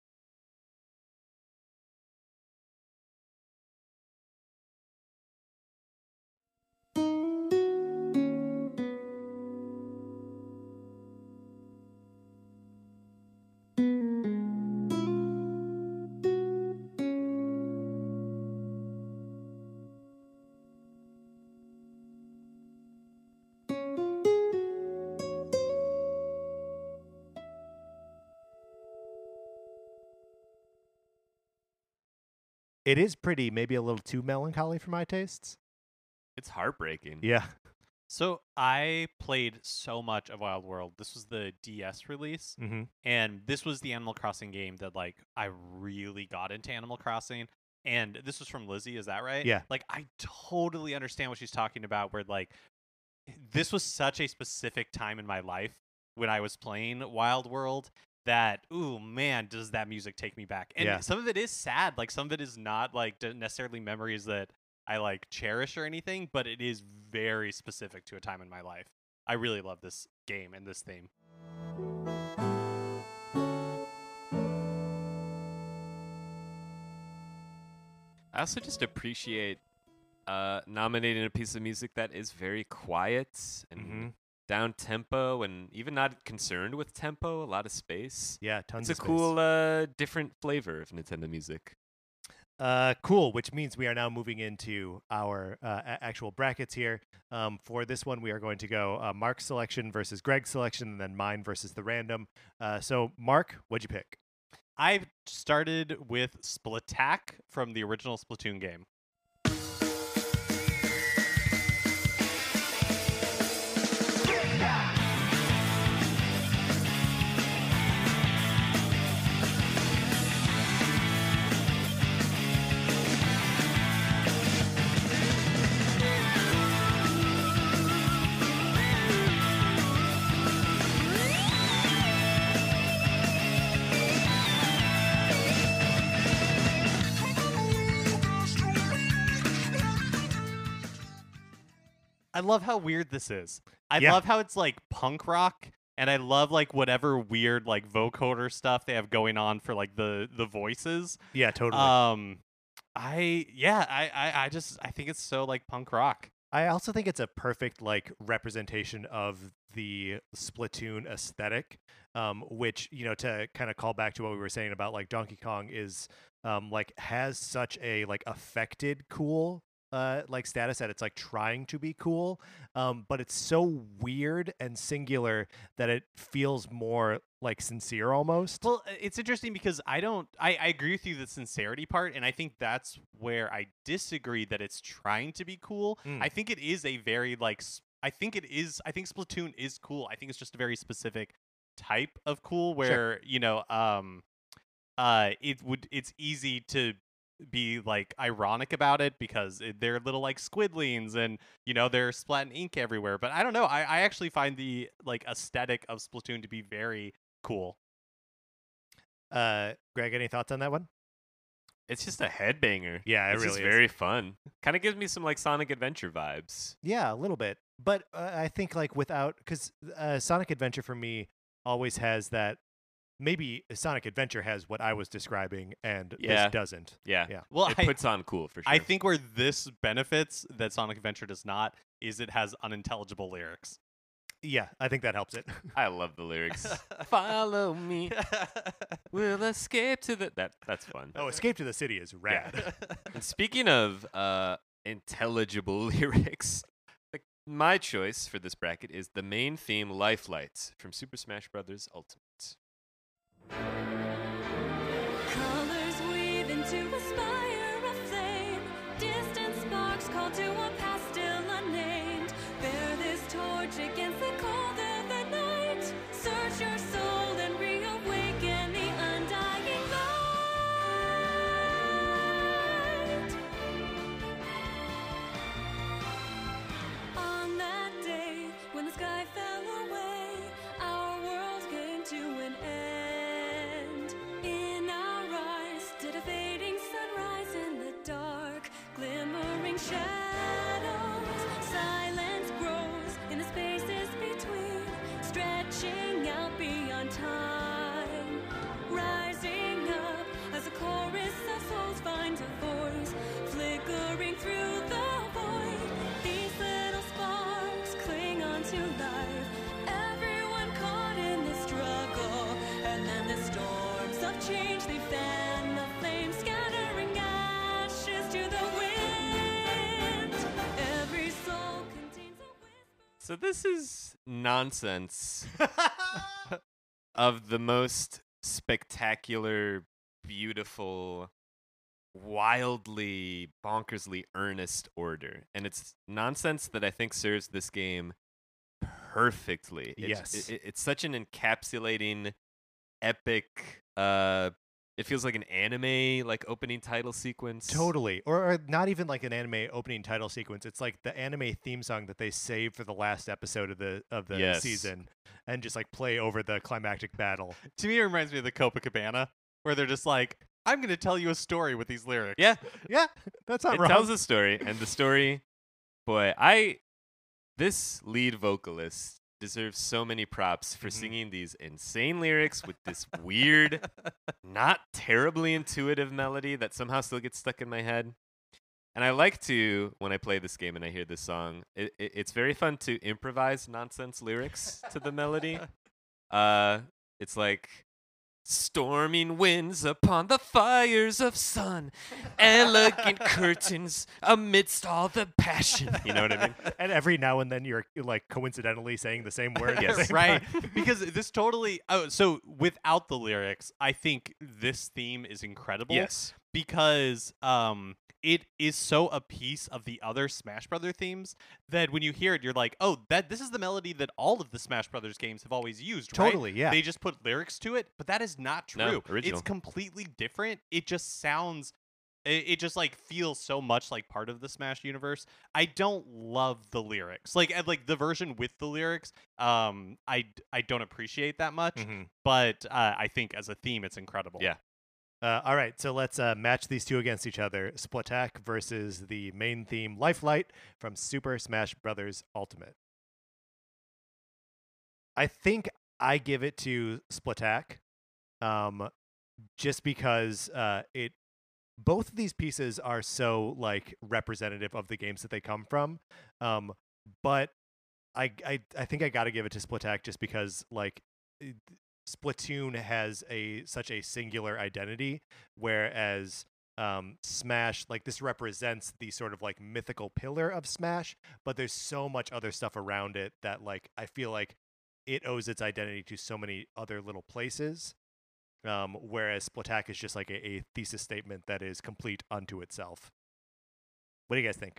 It is pretty, maybe a little too melancholy for my tastes. It's heartbreaking. Yeah. So I played so much of Wild World. This was the DS release, Mm-hmm. and this was the Animal Crossing game that like I really got into Animal Crossing. And this was from Lizzie, is that right? Yeah. Like I totally understand what she's talking about. Where like this was such a specific time in my life when I was playing Wild World that ooh man, does that music take me back? And Yeah. some of it is sad. Like some of it is not like necessarily memories that I like cherish or anything, but it is very specific to a time in my life. I really love this game and this theme. I also just appreciate nominating a piece of music that is very quiet and Mhm. down tempo and even not concerned with tempo, a lot of space. Yeah, tons It's a of space. cool, different flavor of Nintendo music. Cool, which means we are now moving into our actual brackets here. For this one, we are going to go Mark's selection versus Greg's selection, and then mine versus the random. So, Mark, what'd you pick? I started with Splatack from the original Splatoon game. I love how weird this is. I Yeah. love how it's like punk rock, and I love like whatever weird like vocoder stuff they have going on for like the voices. Yeah, totally. I think it's so like punk rock. I also think it's a perfect like representation of the Splatoon aesthetic, which to kind of call back to what we were saying about like Donkey Kong is like has such a like affected cool like status that it's like trying to be cool, but it's so weird and singular that it feels more like sincere almost. Well, it's interesting because I agree with you the sincerity part, and I think that's where I disagree that it's trying to be cool. Mm. I think it is a very like I think Splatoon is cool. I think it's just a very specific type of cool where it's easy to be like ironic about it because they're little like squidlings and they're splatting ink everywhere. But I don't know. I actually find the like aesthetic of Splatoon to be very cool. Greg, any thoughts on that one? It's just a headbanger. Yeah, it it's really just is. very fun. Kind of gives me some like Sonic Adventure vibes. Yeah, a little bit. But I think like because Sonic Adventure for me always has that. Maybe Sonic Adventure has what I was describing, and Yeah. this doesn't. Yeah. Yeah. Well, It I puts on cool for sure. I think where this benefits that Sonic Adventure does not is it has unintelligible lyrics. Yeah, I think that helps it. I love the lyrics. Follow me. We'll escape to the. That's fun. Oh, Escape to the City is rad. And speaking of intelligible lyrics, my choice for this bracket is the main theme Lifelight from Super Smash Bros. Ultimate. Colors weave into a spire of flame. Distant sparks call to a past still unnamed. Bear this torch against the cold of the night. Search your soul and reawaken the undying light. On that day when the sky fell away, our world came to an end. In our eyes did a fading sunrise in the dark, glimmering shadows. Silence grows in the spaces between, stretching out beyond time. Rising up as a chorus of souls finds a voice, flickering through the void. These little sparks cling on to life. Everyone caught in this struggle, and then the storms of change they fan the flames, scattering ashes to the wind. Every soul contains a whisper. So this is nonsense of the most spectacular, beautiful, wildly, bonkersly earnest order. And it's nonsense that I think serves this game perfectly. Yes. It's such an encapsulating, epic, it feels like an anime, like, opening title sequence. Totally. Or not even like an anime opening title sequence. It's like the anime theme song that they save for the last episode of the Yes. season and just like play over the climactic battle. To me, it reminds me of the Copacabana, where they're just like, I'm going to tell you a story with these lyrics. Yeah, Yeah, that's not it wrong. tells a story, and the story, boy, this lead vocalist deserves so many props for singing these insane lyrics with this weird, not terribly intuitive melody that somehow still gets stuck in my head. And I like to, when I play this game and I hear this song, it's very fun to improvise nonsense lyrics to the melody. It's like, storming winds upon the fires of sun, elegant curtains amidst all the passion. You know what I mean? And every now and then you're like coincidentally saying the same word. Yes. Yes, Right. Because this totally. Oh, so without the lyrics, I think this theme is incredible. Yes. Because it is so a piece of the other Smash Brother themes that when you hear it, you're like, oh, this is the melody that all of the Smash Brothers games have always used, right? Totally, yeah. They just put lyrics to it, but that is not true. No, original. It's completely different. It just sounds. It just like feels so much like part of the Smash universe. I don't love the lyrics, like the version with the lyrics. I don't appreciate that much, Mhm. but I think as a theme, it's incredible. Yeah. All right, so let's match these two against each other. Splatak versus the main theme Lifelight from Super Smash Bros. Ultimate. I think I give it to Splatak, just because both of these pieces are so like representative of the games that they come from. But I think I got to give it to Splatak just because like Splatoon has such a singular identity, whereas Smash, like, this represents the sort of like mythical pillar of Smash, but there's so much other stuff around it that like I feel like it owes its identity to so many other little places. Whereas Splatak is just like a thesis statement that is complete unto itself. What do you guys think?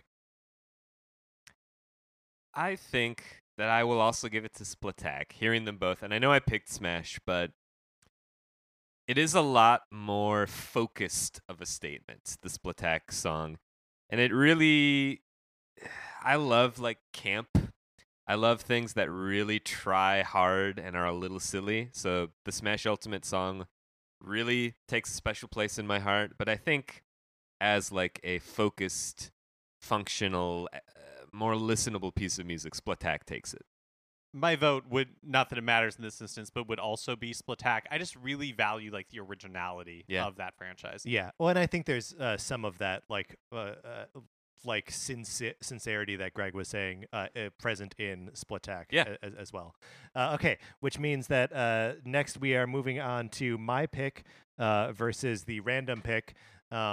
I think that I will also give it to Splatak, hearing them both. And I know I picked Smash, but it is a lot more focused of a statement, the Splatak song. And it really, I love like camp. I love things that really try hard and are a little silly. So the Smash Ultimate song really takes a special place in my heart. But I think as like a focused, functional, more listenable piece of music, Splatak takes it. My vote would, not that it matters in this instance, but would also be Splatak. I just really value like the originality of that franchise. Yeah, well, and I think there's some of that like sincerity that Greg was saying present in Splatak as well. Okay, which means that next we are moving on to my pick versus the random pick.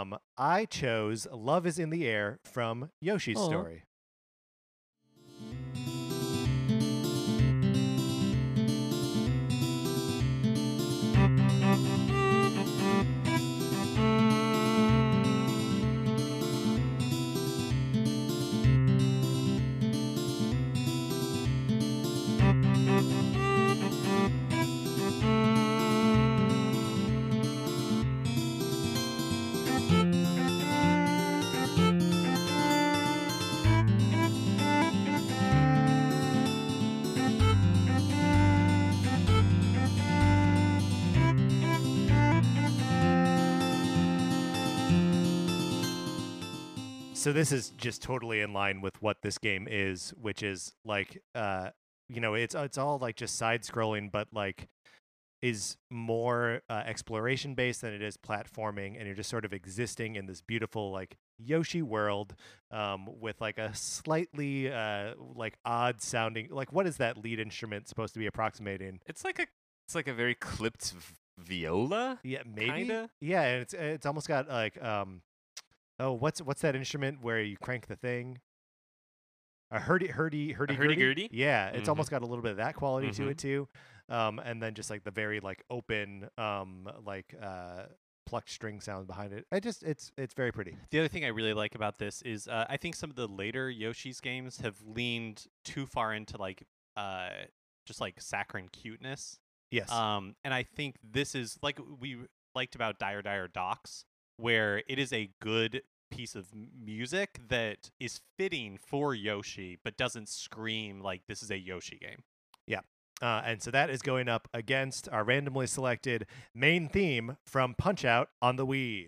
I chose Love is in the Air from Yoshi's Story. So this is just totally in line with what this game is, which is like, it's all like just side scrolling, but like is more exploration based than it is platforming, and you're just sort of existing in this beautiful like Yoshi world with like a slightly like odd sounding, like what is that lead instrument supposed to be approximating? It's like a very clipped viola. Yeah, maybe. Kinda? Yeah, and it's almost got like what's that instrument where you crank the thing? A hurdy-gurdy. Yeah, it's Mhm. almost got a little bit of that quality to Mhm. it too. And then just like the very like open plucked string sound behind it. It's very pretty. The other thing I really like about this is I think some of the later Yoshi's games have leaned too far into like just like saccharine cuteness. Yes. And I think this is like we liked about Dire Docks, where it is a good piece of music that is fitting for Yoshi, but doesn't scream like this is a Yoshi game. And so that is going up against our randomly selected main theme from Punch-Out on the Wii.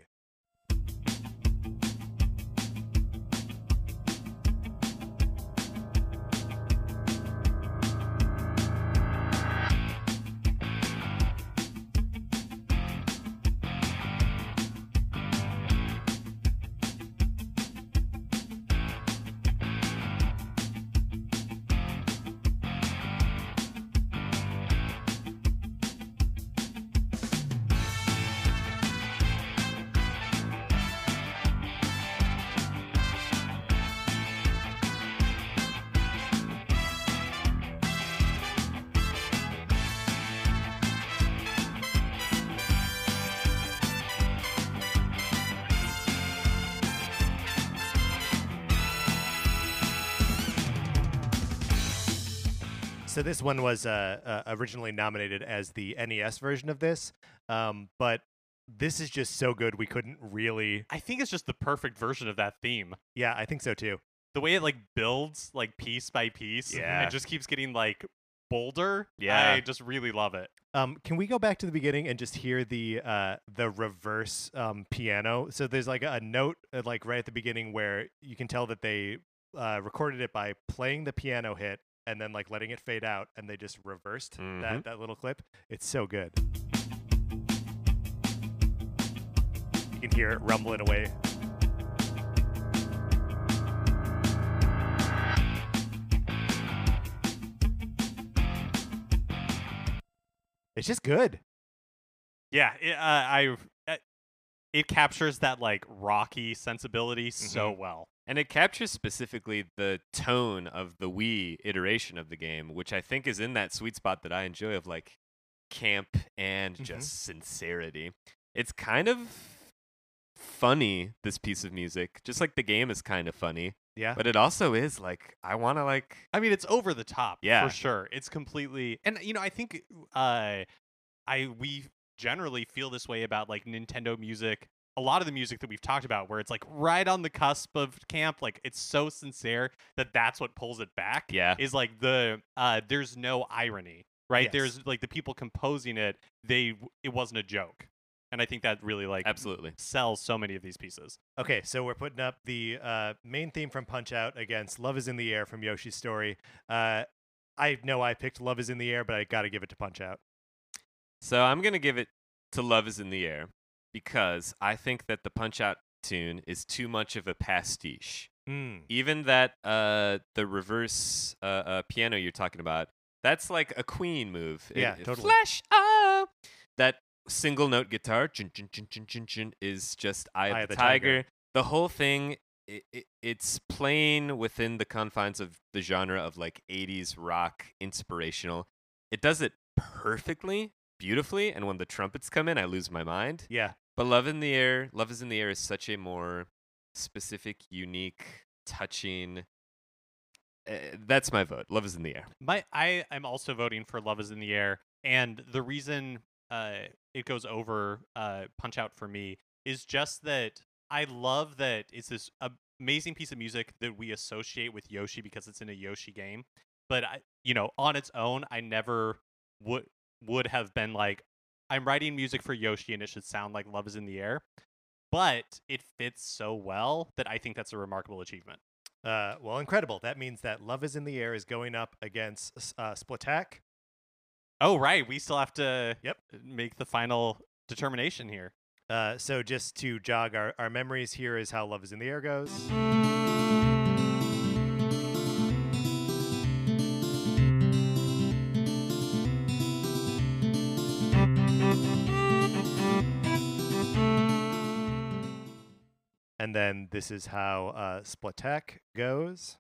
So this one was originally nominated as the NES version of this, but this is just so good we couldn't really. I think it's just the perfect version of that theme. Yeah, I think so too. The way it like builds like piece by piece, Yeah. and just keeps getting like bolder. Yeah. I just really love it. Can we go back to the beginning and just hear the reverse piano? So there's like a note like right at the beginning where you can tell that they recorded it by playing the piano hit and then like letting it fade out, and they just reversed Mhm. that little clip. It's so good. You can hear it rumbling away. It's just good. Yeah, it captures that like rocky sensibility so well. And it captures specifically the tone of the Wii iteration of the game, which I think is in that sweet spot that I enjoy of like camp and just sincerity. It's kind of funny, this piece of music, just like the game is kind of funny, Yeah. but it also is like, I want to like, I mean, it's over the top, Yeah. for sure. It's completely, and I think we generally feel this way about like Nintendo music. A lot of the music that we've talked about, where it's like right on the cusp of camp, like it's so sincere that that's what pulls it back. Yeah. Is like there's no irony, right? Yes. There's like the people composing it, it wasn't a joke, and I think that really like absolutely. sells so many of these pieces. Okay, so we're putting up the main theme from Punch-Out against Love is in the Air from Yoshi's Story. I know I picked Love is in the Air, but I got to give it to Punch-Out. So I'm going to give it to Love is in the Air because I think that the Punch-Out tune is too much of a pastiche. Even that the reverse piano you're talking about, that's like a Queen move. Yeah, totally. Flash up. That single note guitar jun, jun, jun, jun, jun, jun, is just Eye of the Tiger. The whole thing, it's playing within the confines of the genre of like 80s rock inspirational. It does it perfectly, beautifully, and when the trumpets come in, I lose my mind. Yeah. But Love is in the Air is such a more specific, unique, touching. That's my vote. Love is in the Air. I am also voting for Love is in the Air, and the reason it goes over Punch-Out for me is just that I love that it's this amazing piece of music that we associate with Yoshi because it's in a Yoshi game. But on its own, I never would have been like, I'm writing music for Yoshi and it should sound like Love is in the Air. but it fits so well that I think that's a remarkable achievement. Well, incredible. That means that Love is in the Air is going up against Splatak. Oh, right. We still have to Yep. make the final determination here. So just to jog our memories, here is how Love is in the Air goes. And then this is how Splatak goes.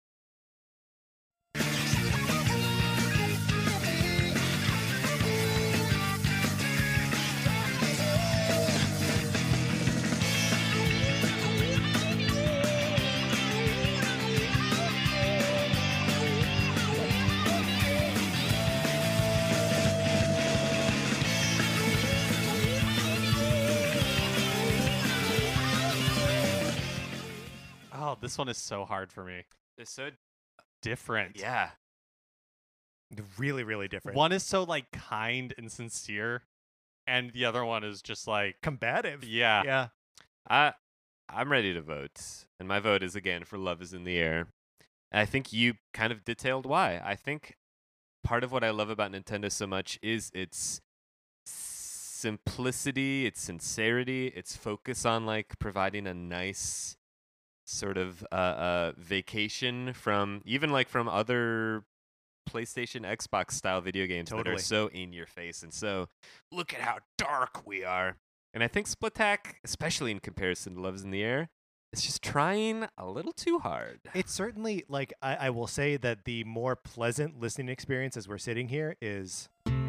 Oh, this one is so hard for me. They're so Different. yeah. Really, really different. One is so like kind and sincere, and the other one is just like Combative. yeah. Yeah. I'm ready to vote, and my vote is again for Love is in the Air. And I think you kind of detailed why. I think part of what I love about Nintendo so much is its simplicity, its sincerity, its focus on like providing a nice sort of vacation from even like from other PlayStation, Xbox style video games that Totally. are so in your face and so look at how dark we are. And I think Splatak, especially in comparison to Love's in the Air, is just trying a little too hard. It's certainly like I will say that the more pleasant listening experience as we're sitting here is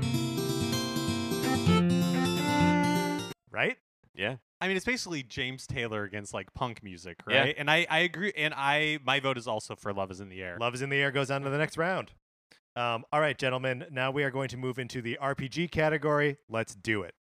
right. Yeah. I mean, it's basically James Taylor against like punk music, Yeah. right? And I agree. And my vote is also for Love is in the Air. Love is in the Air goes on to the next round. All right, gentlemen. Now we are going to move into the RPG category. Let's do it.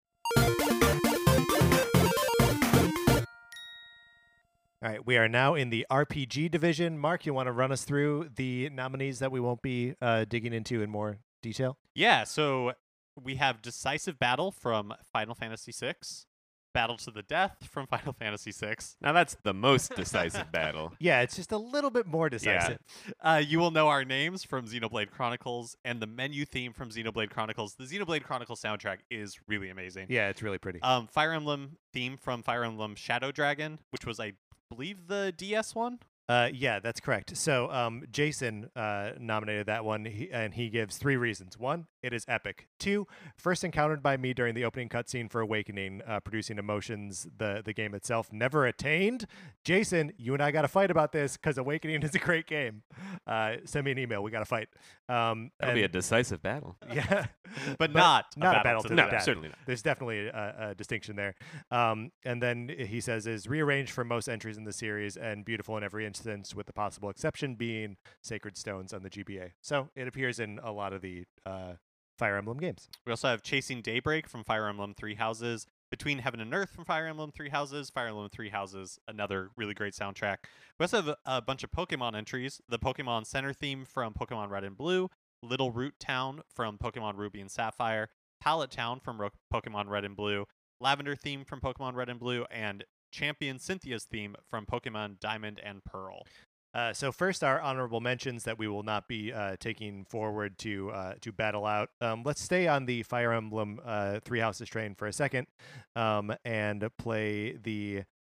All right, we are now in the RPG division. Mark, you want to run us through the nominees that we won't be digging into in more detail? Yeah, so we have Decisive Battle from Final Fantasy VI, Battle to the Death from Final Fantasy VI. Now that's the most decisive battle. Yeah, it's just a little bit more decisive. You Will Know Our Names from Xenoblade Chronicles, and the menu theme from Xenoblade Chronicles. The Xenoblade Chronicles soundtrack is really amazing. Yeah, it's really pretty. Fire Emblem theme from Fire Emblem Shadow Dragon, which was, I believe, the DS one. Yeah, that's correct. So Jason nominated that one, and he gives 3 reasons. 1, it is epic. 2, first encountered by me during the opening cutscene for Awakening, producing emotions the game itself never attained. Jason, you and I got to fight about this because Awakening is a great game. Send me an email. We got to fight. That'll be a decisive battle. Yeah, But not a not a battle battle to to the the No, death. certainly not. There's definitely a distinction there. And then he says is rearranged for most entries in the series and beautiful in every instance, with the possible exception being Sacred Stones on the GBA. So it appears in a lot of the Fire Emblem games. We also have Chasing Daybreak from Fire Emblem Three Houses, Between Heaven and Earth from Fire Emblem Three Houses, Fire Emblem Three Houses, another really great soundtrack. We also have a bunch of Pokemon entries, the Pokemon Center theme from Pokemon Red and Blue, Little Root Town from Pokemon Ruby and Sapphire, Pallet Town from Pokemon Red and Blue, Lavender theme from Pokemon Red and Blue, and Champion Cynthia's theme from Pokemon Diamond and Pearl. So first, our honorable mentions that we will not be taking forward to battle out. Let's stay on the Fire Emblem Three Houses train for a second, and play the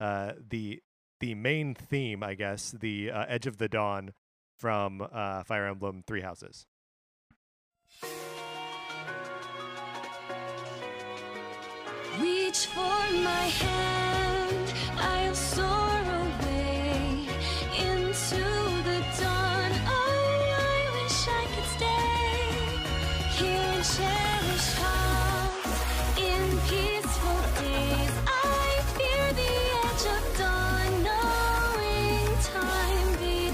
main theme, I guess, the Edge of the Dawn from Fire Emblem Three Houses. Reach for my hand, I'll soar away into the dawn. Oh, I wish I could stay here and cherish paths in peaceful days. I fear the edge of dawn, knowing time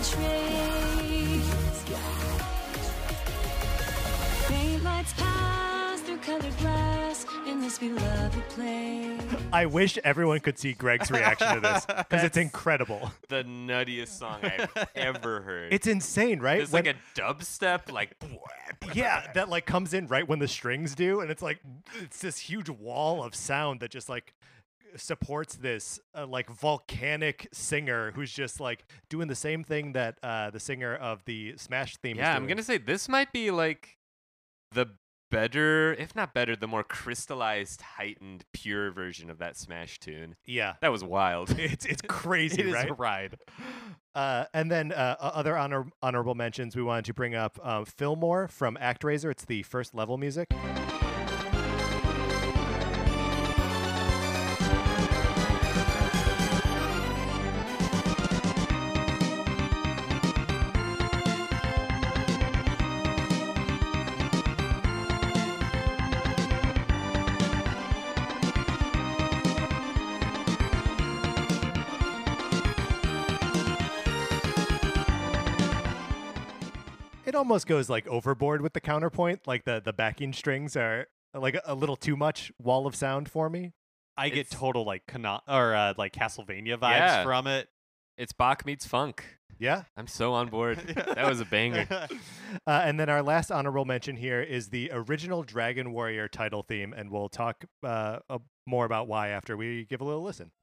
betrays. Faint lights pass through colored glass in this beloved place. I wish everyone could see Greg's reaction to this because it's incredible. The nuttiest song I've ever heard. It's insane, right? It's like a dubstep, like yeah, that like comes in right when the strings do, and it's like it's this huge wall of sound that just like supports this like volcanic singer who's just like doing the same thing that the singer of the Smash theme is Yeah, I'm doing. gonna say this might be like the better, if not better, the more crystallized, heightened, pure version of that Smash tune. Yeah. That was wild. It's crazy, It is right? a ride. And then other honorable mentions, we wanted to bring up Fillmore from ActRaiser. It's the first level music. It almost goes like overboard with the counterpoint. Like the backing strings are like a little too much wall of sound for me. I get It's- total like like Castlevania vibes Yeah. from it. It's Bach meets funk. Yeah. I'm so on board. That was a banger. And then our last honorable mention here is the original Dragon Warrior title theme, and we'll talk more about why after we give a little listen.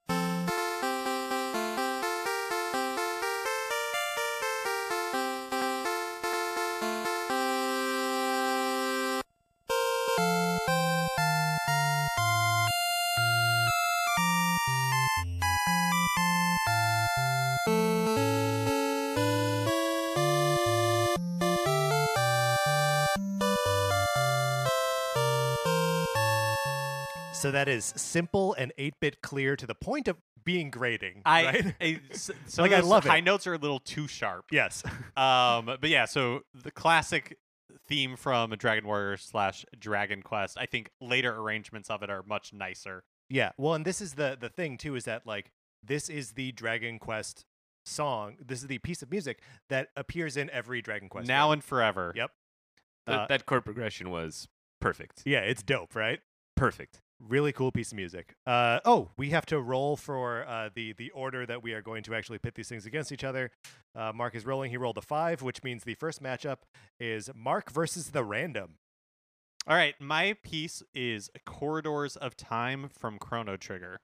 So that is simple and 8-bit clear to the point of being grating, right? Some Like, of I those love it. high notes are a little too sharp. Yes. But yeah, so the classic theme from Dragon Warrior / Dragon Quest, I think later arrangements of it are much nicer. Yeah. Well, and this is the thing too, is that like this is the Dragon Quest song. This is the piece of music that appears in every Dragon Quest. Now game. and forever. Yep. That chord progression was perfect. Yeah, it's dope, right? Perfect. Really cool piece of music. We have to roll for the order that we are going to actually pit these things against each other. Mark is rolling. He rolled a 5, which means the first matchup is Mark versus the random. All right, my piece is Corridors of Time from Chrono Trigger.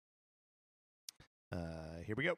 Here we go.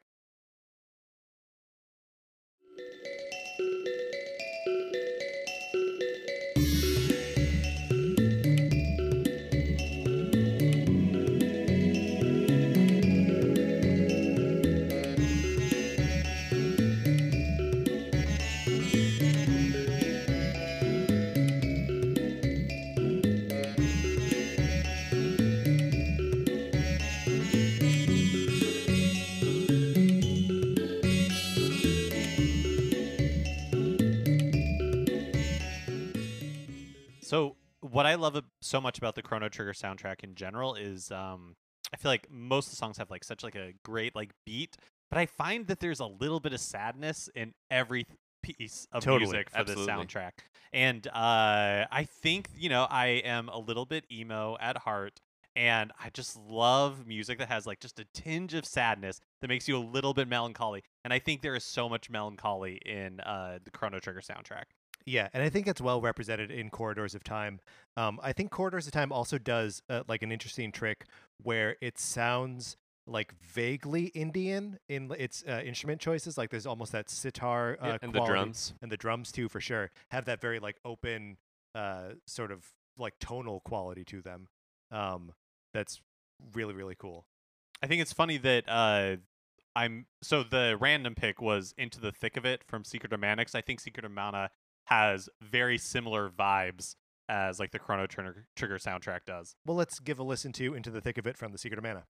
So what I love so much about the Chrono Trigger soundtrack in general is I feel like most of the songs have like such like a great like beat, but I find that there's a little bit of sadness in every piece of Totally, music for absolutely. the soundtrack. And I think, I am a little bit emo at heart, and I just love music that has like just a tinge of sadness that makes you a little bit melancholy. And I think there is so much melancholy in the Chrono Trigger soundtrack. Yeah, and I think it's well represented in Corridors of Time. I think Corridors of Time also does like an interesting trick where it sounds like vaguely Indian in its instrument choices. Like there's almost that sitar and the quality. drums. And the drums too, for sure, have that very like open sort of like tonal quality to them. That's really, really cool. I think it's funny that so the random pick was Into the Thick of It from Secret of Mana. I think Secret of Mana has very similar vibes as like the Chrono Trigger soundtrack does. Well, let's give a listen to Into the Thick of It from the Secret of Mana.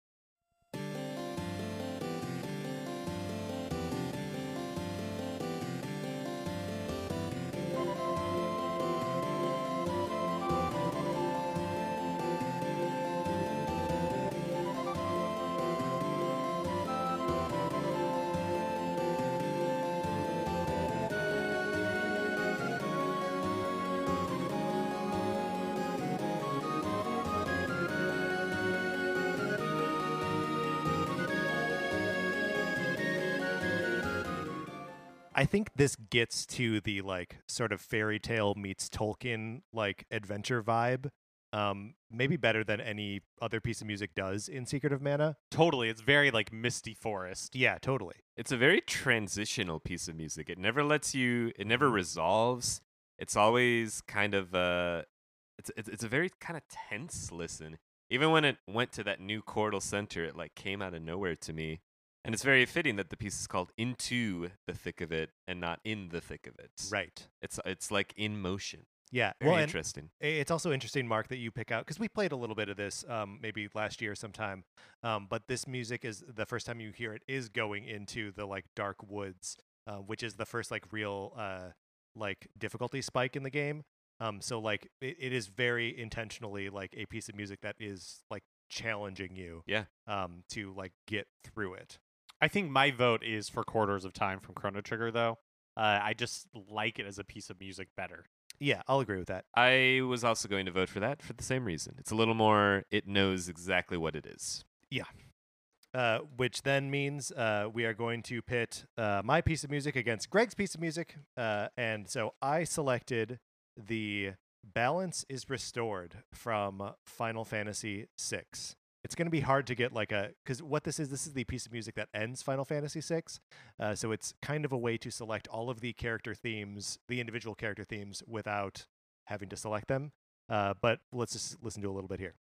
I think this gets to the like sort of fairy tale meets Tolkien like adventure vibe maybe better than any other piece of music does in Secret of Mana. Totally. It's very like Misty Forest. Yeah, totally. It's a very transitional piece of music. It never lets you. It never resolves. It's always kind of it's a very kind of tense listen. Even when it went to that new chordal center, it like came out of nowhere to me. And it's very fitting that the piece is called Into the Thick of It and not In the Thick of It. Right. It's like in motion. Yeah. Very and interesting. it's also interesting, Mark, that you pick out because we played a little bit of this maybe last year sometime. But this music is the first time you hear it is going into the like dark woods, which is the first like real like difficulty spike in the game. So like it is very intentionally like a piece of music that is like challenging you. Yeah. To like get through it. I think my vote is for Quarters of Time from Chrono Trigger, though. I just like it as a piece of music better. Yeah, I'll agree with that. I was also going to vote for that for the same reason. It's a little more. It knows exactly what it is. Which then means we are going to pit my piece of music against Greg's piece of music. And so I selected the Balance is Restored from Final Fantasy VI. It's going to be hard to get like because what this is the piece of music that ends Final Fantasy VI. So it's kind of a way to select all of the character themes, the individual character themes, without having to select them. But let's just listen to a little bit here.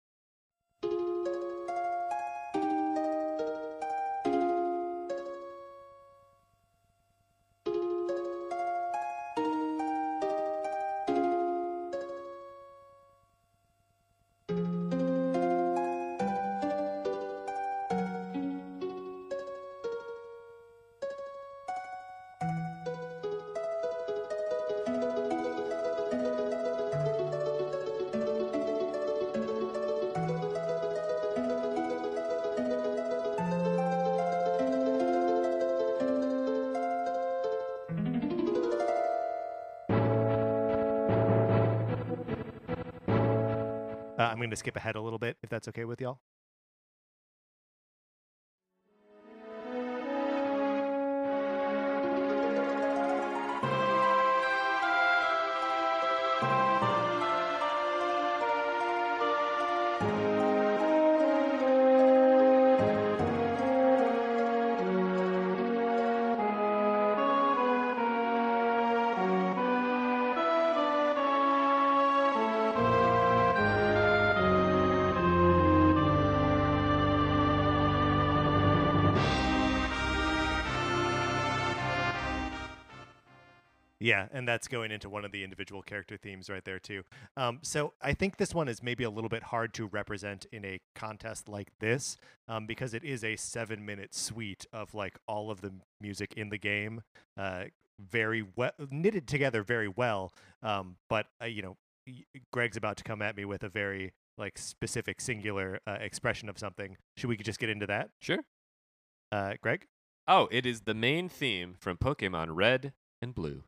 I'm going to skip ahead a little bit, if that's okay with y'all. Yeah, and that's going into one of the individual character themes right there too. So I think this one is maybe a little bit hard to represent in a contest like this, because it is a 7-minute suite of like all of the music in the game, very well knitted together very well. But Greg's about to come at me with a very like specific singular expression of something. Should we just get into that? Sure. Greg? Oh, it is the main theme from Pokemon Red and Blue.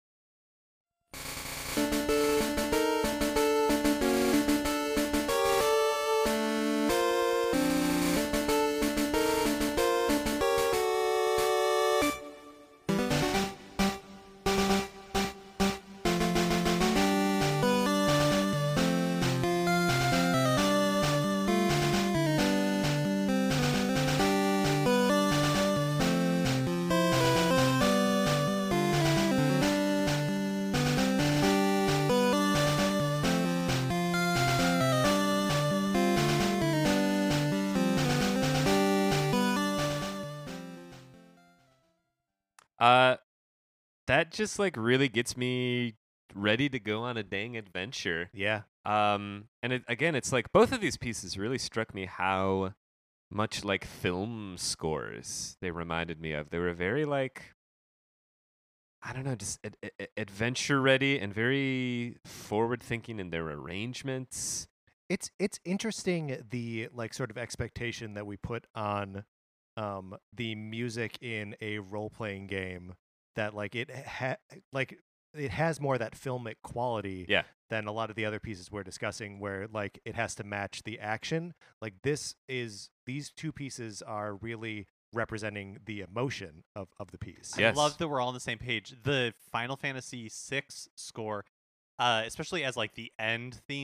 That just like really gets me ready to go on a dang adventure. Yeah. And it's like both of these pieces really struck me how much like film scores they reminded me of. They were very like, I don't know, just adventure ready and very forward thinking in their arrangements. It's interesting the like sort of expectation that we put on the music in a role-playing game, that like it has more of that filmic quality than a lot of the other pieces we're discussing, where like it has to match the action. Like these two pieces are really representing the emotion of the piece. I love that we're all on the same page. The Final Fantasy VI score, especially as like the end theme,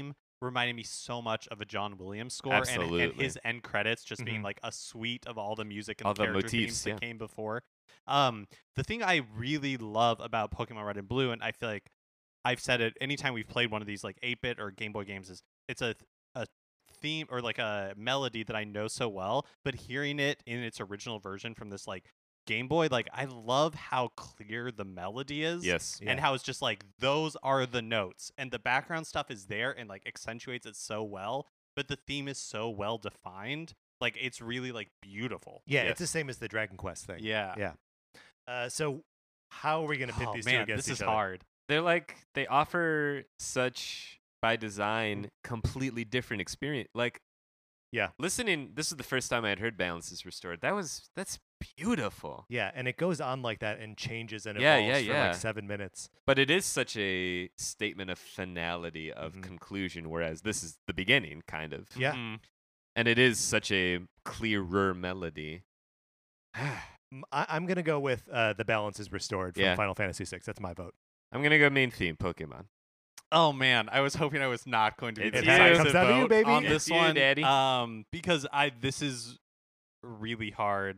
reminded me so much of a John Williams score, and Absolutely. his end credits just being Mhm. like a suite of all the music and All the character motifs, themes that yeah. came before. The thing I really love about Pokemon Red and Blue, and I feel like I've said it anytime we've played one of these like 8-bit or Game Boy games, is it's a theme or like a melody that I know so well, but hearing it in its original version from this like Game Boy, like I love how clear the melody is. Yes. And how it's just like those are the notes, and the background stuff is there and like accentuates it so well, but the theme is so well defined. Like it's really like beautiful. Yeah, Yes. it's the same as the Dragon Quest thing. Yeah. Yeah. So how are we going to pit Oh these two man, against this each is other? hard. They're like, they offer such, by design, completely different experience. Like, Yeah. listening, this is the first time I had heard Balances Restored. That's beautiful. Yeah, and it goes on like that and changes and Yeah, evolves yeah, for yeah. like 7 minutes. But it is such a statement of finality, of Mhm. conclusion, whereas this is the beginning, kind of. Yeah. Mhm. And it is such a clearer melody. I'm going to go with The Balance is Restored from Yeah. Final Fantasy VI. That's my vote. I'm going to go main theme, Pokemon. Oh man, I was hoping I was not going to be It's the you. decisive Comes down to you, vote baby. on It's this you, one, Daddy. because this is really hard.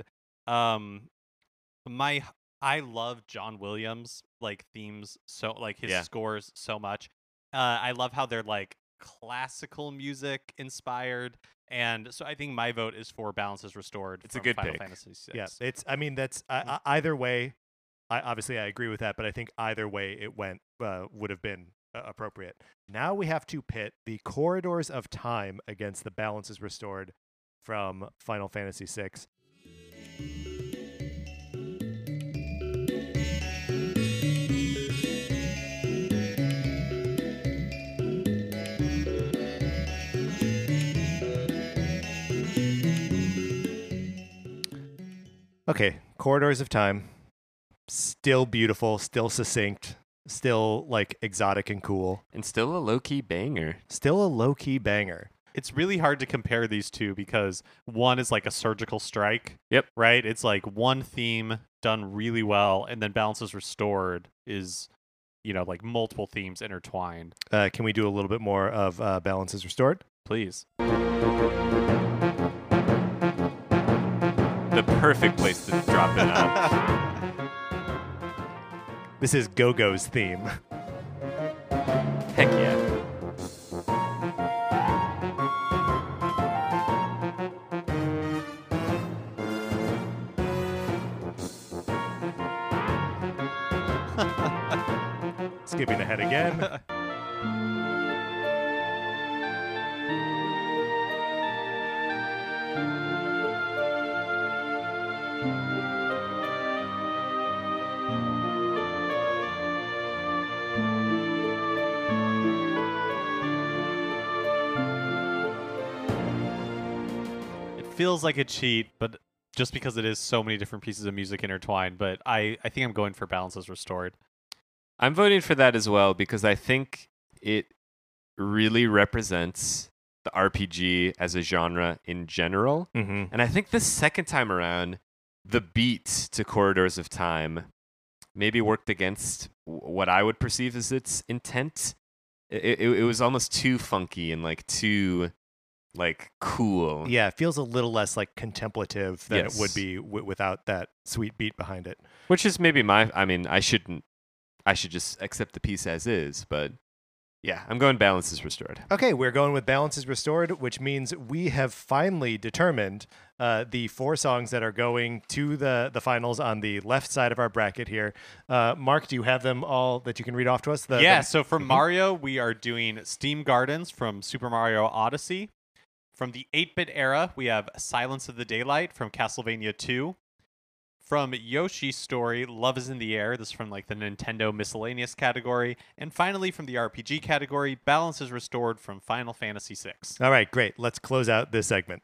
I love John Williams like themes so like his Yeah. scores so much. I love how they're like classical music inspired, and so I think my vote is for Balances Restored. It's a from good Final pick. Fantasy VI. Yeah, that's either way. Obviously I agree with that, but I think either way it went would have been appropriate. Now we have to pit the Corridors of Time against the Balance is Restored from Final Fantasy VI. Okay, Corridors of Time. Still beautiful, still succinct, still like exotic and cool. And still a low-key banger. Still a low-key banger. It's really hard to compare these two because one is like a surgical strike. Yep. Right? It's like one theme done really well, and then Balances Restored is, like multiple themes intertwined. Can we do a little bit more of Balance is Restored? Please. The perfect place to drop it on. This is Go-Go's theme. Heck yeah. Skipping ahead again. It feels like a cheat, but just because it is so many different pieces of music intertwined, but I think I'm going for Balances Restored. I'm voting for that as well because I think it really represents the RPG as a genre in general. Mm-hmm. And I think the second time around, the beat to Corridors of Time maybe worked against what I would perceive as its intent. It was almost too funky and like too like cool. Yeah, it feels a little less like contemplative than it would Yes. be without that sweet beat behind it. Which is maybe I should just accept the piece as is, but yeah, I'm going Balance is Restored. Okay, we're going with Balance is Restored, which means we have finally determined the 4 songs that are going to the finals on the left side of our bracket here. Mark, do you have them all that you can read off to us? So for Mario, we are doing Steam Gardens from Super Mario Odyssey. From the 8-bit era, we have Silence of the Daylight from Castlevania 2. From Yoshi's Story, Love is in the Air. This is from like the Nintendo miscellaneous category. And finally, from the RPG category, Balance is Restored from Final Fantasy VI. All right, great. Let's close out this segment.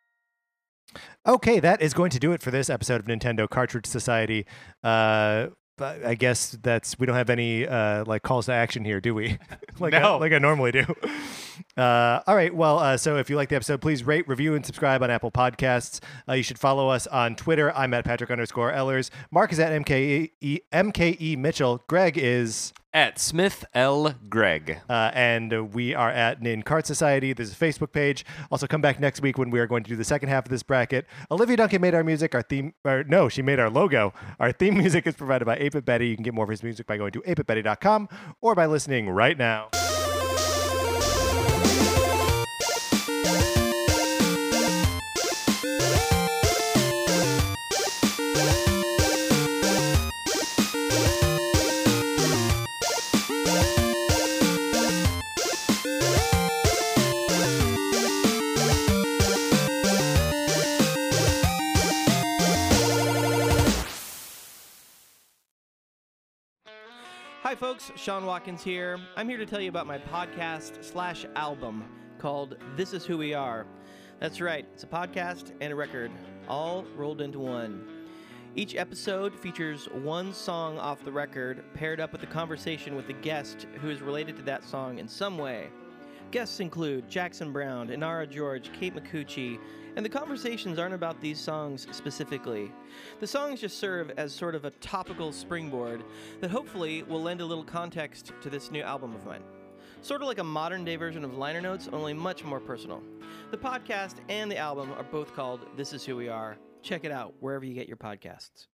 Okay, that is going to do it for this episode of Nintendo Cartridge Society. but I guess we don't have any like calls to action here, do we? like No. like I normally do. All right. Well, so if you like the episode, please rate, review, and subscribe on Apple Podcasts. You should follow us on Twitter. I'm at Patrick_Ellers. Mark is at MKE Mitchell. Greg is At Smith L. Greg. and we are at Nin Cart Society. There's a Facebook page. Also, come back next week when we are going to do the second half of this bracket. Olivia Duncan made our music. She made our logo. Our theme music is provided by 8-Bit Betty. You can get more of his music by going to 8bitbetty.com or by listening right now. Hi folks, Sean Watkins here. I'm here to tell you about my podcast/album called This Is Who We Are. That's right, it's a podcast and a record, all rolled into one. Each episode features one song off the record paired up with a conversation with a guest who is related to that song in some way. Guests include Jackson Brown, Inara George, Kate Micucci, and the conversations aren't about these songs specifically. The songs just serve as sort of a topical springboard that hopefully will lend a little context to this new album of mine. Sort of like a modern-day version of liner notes, only much more personal. The podcast and the album are both called This Is Who We Are. Check it out wherever you get your podcasts.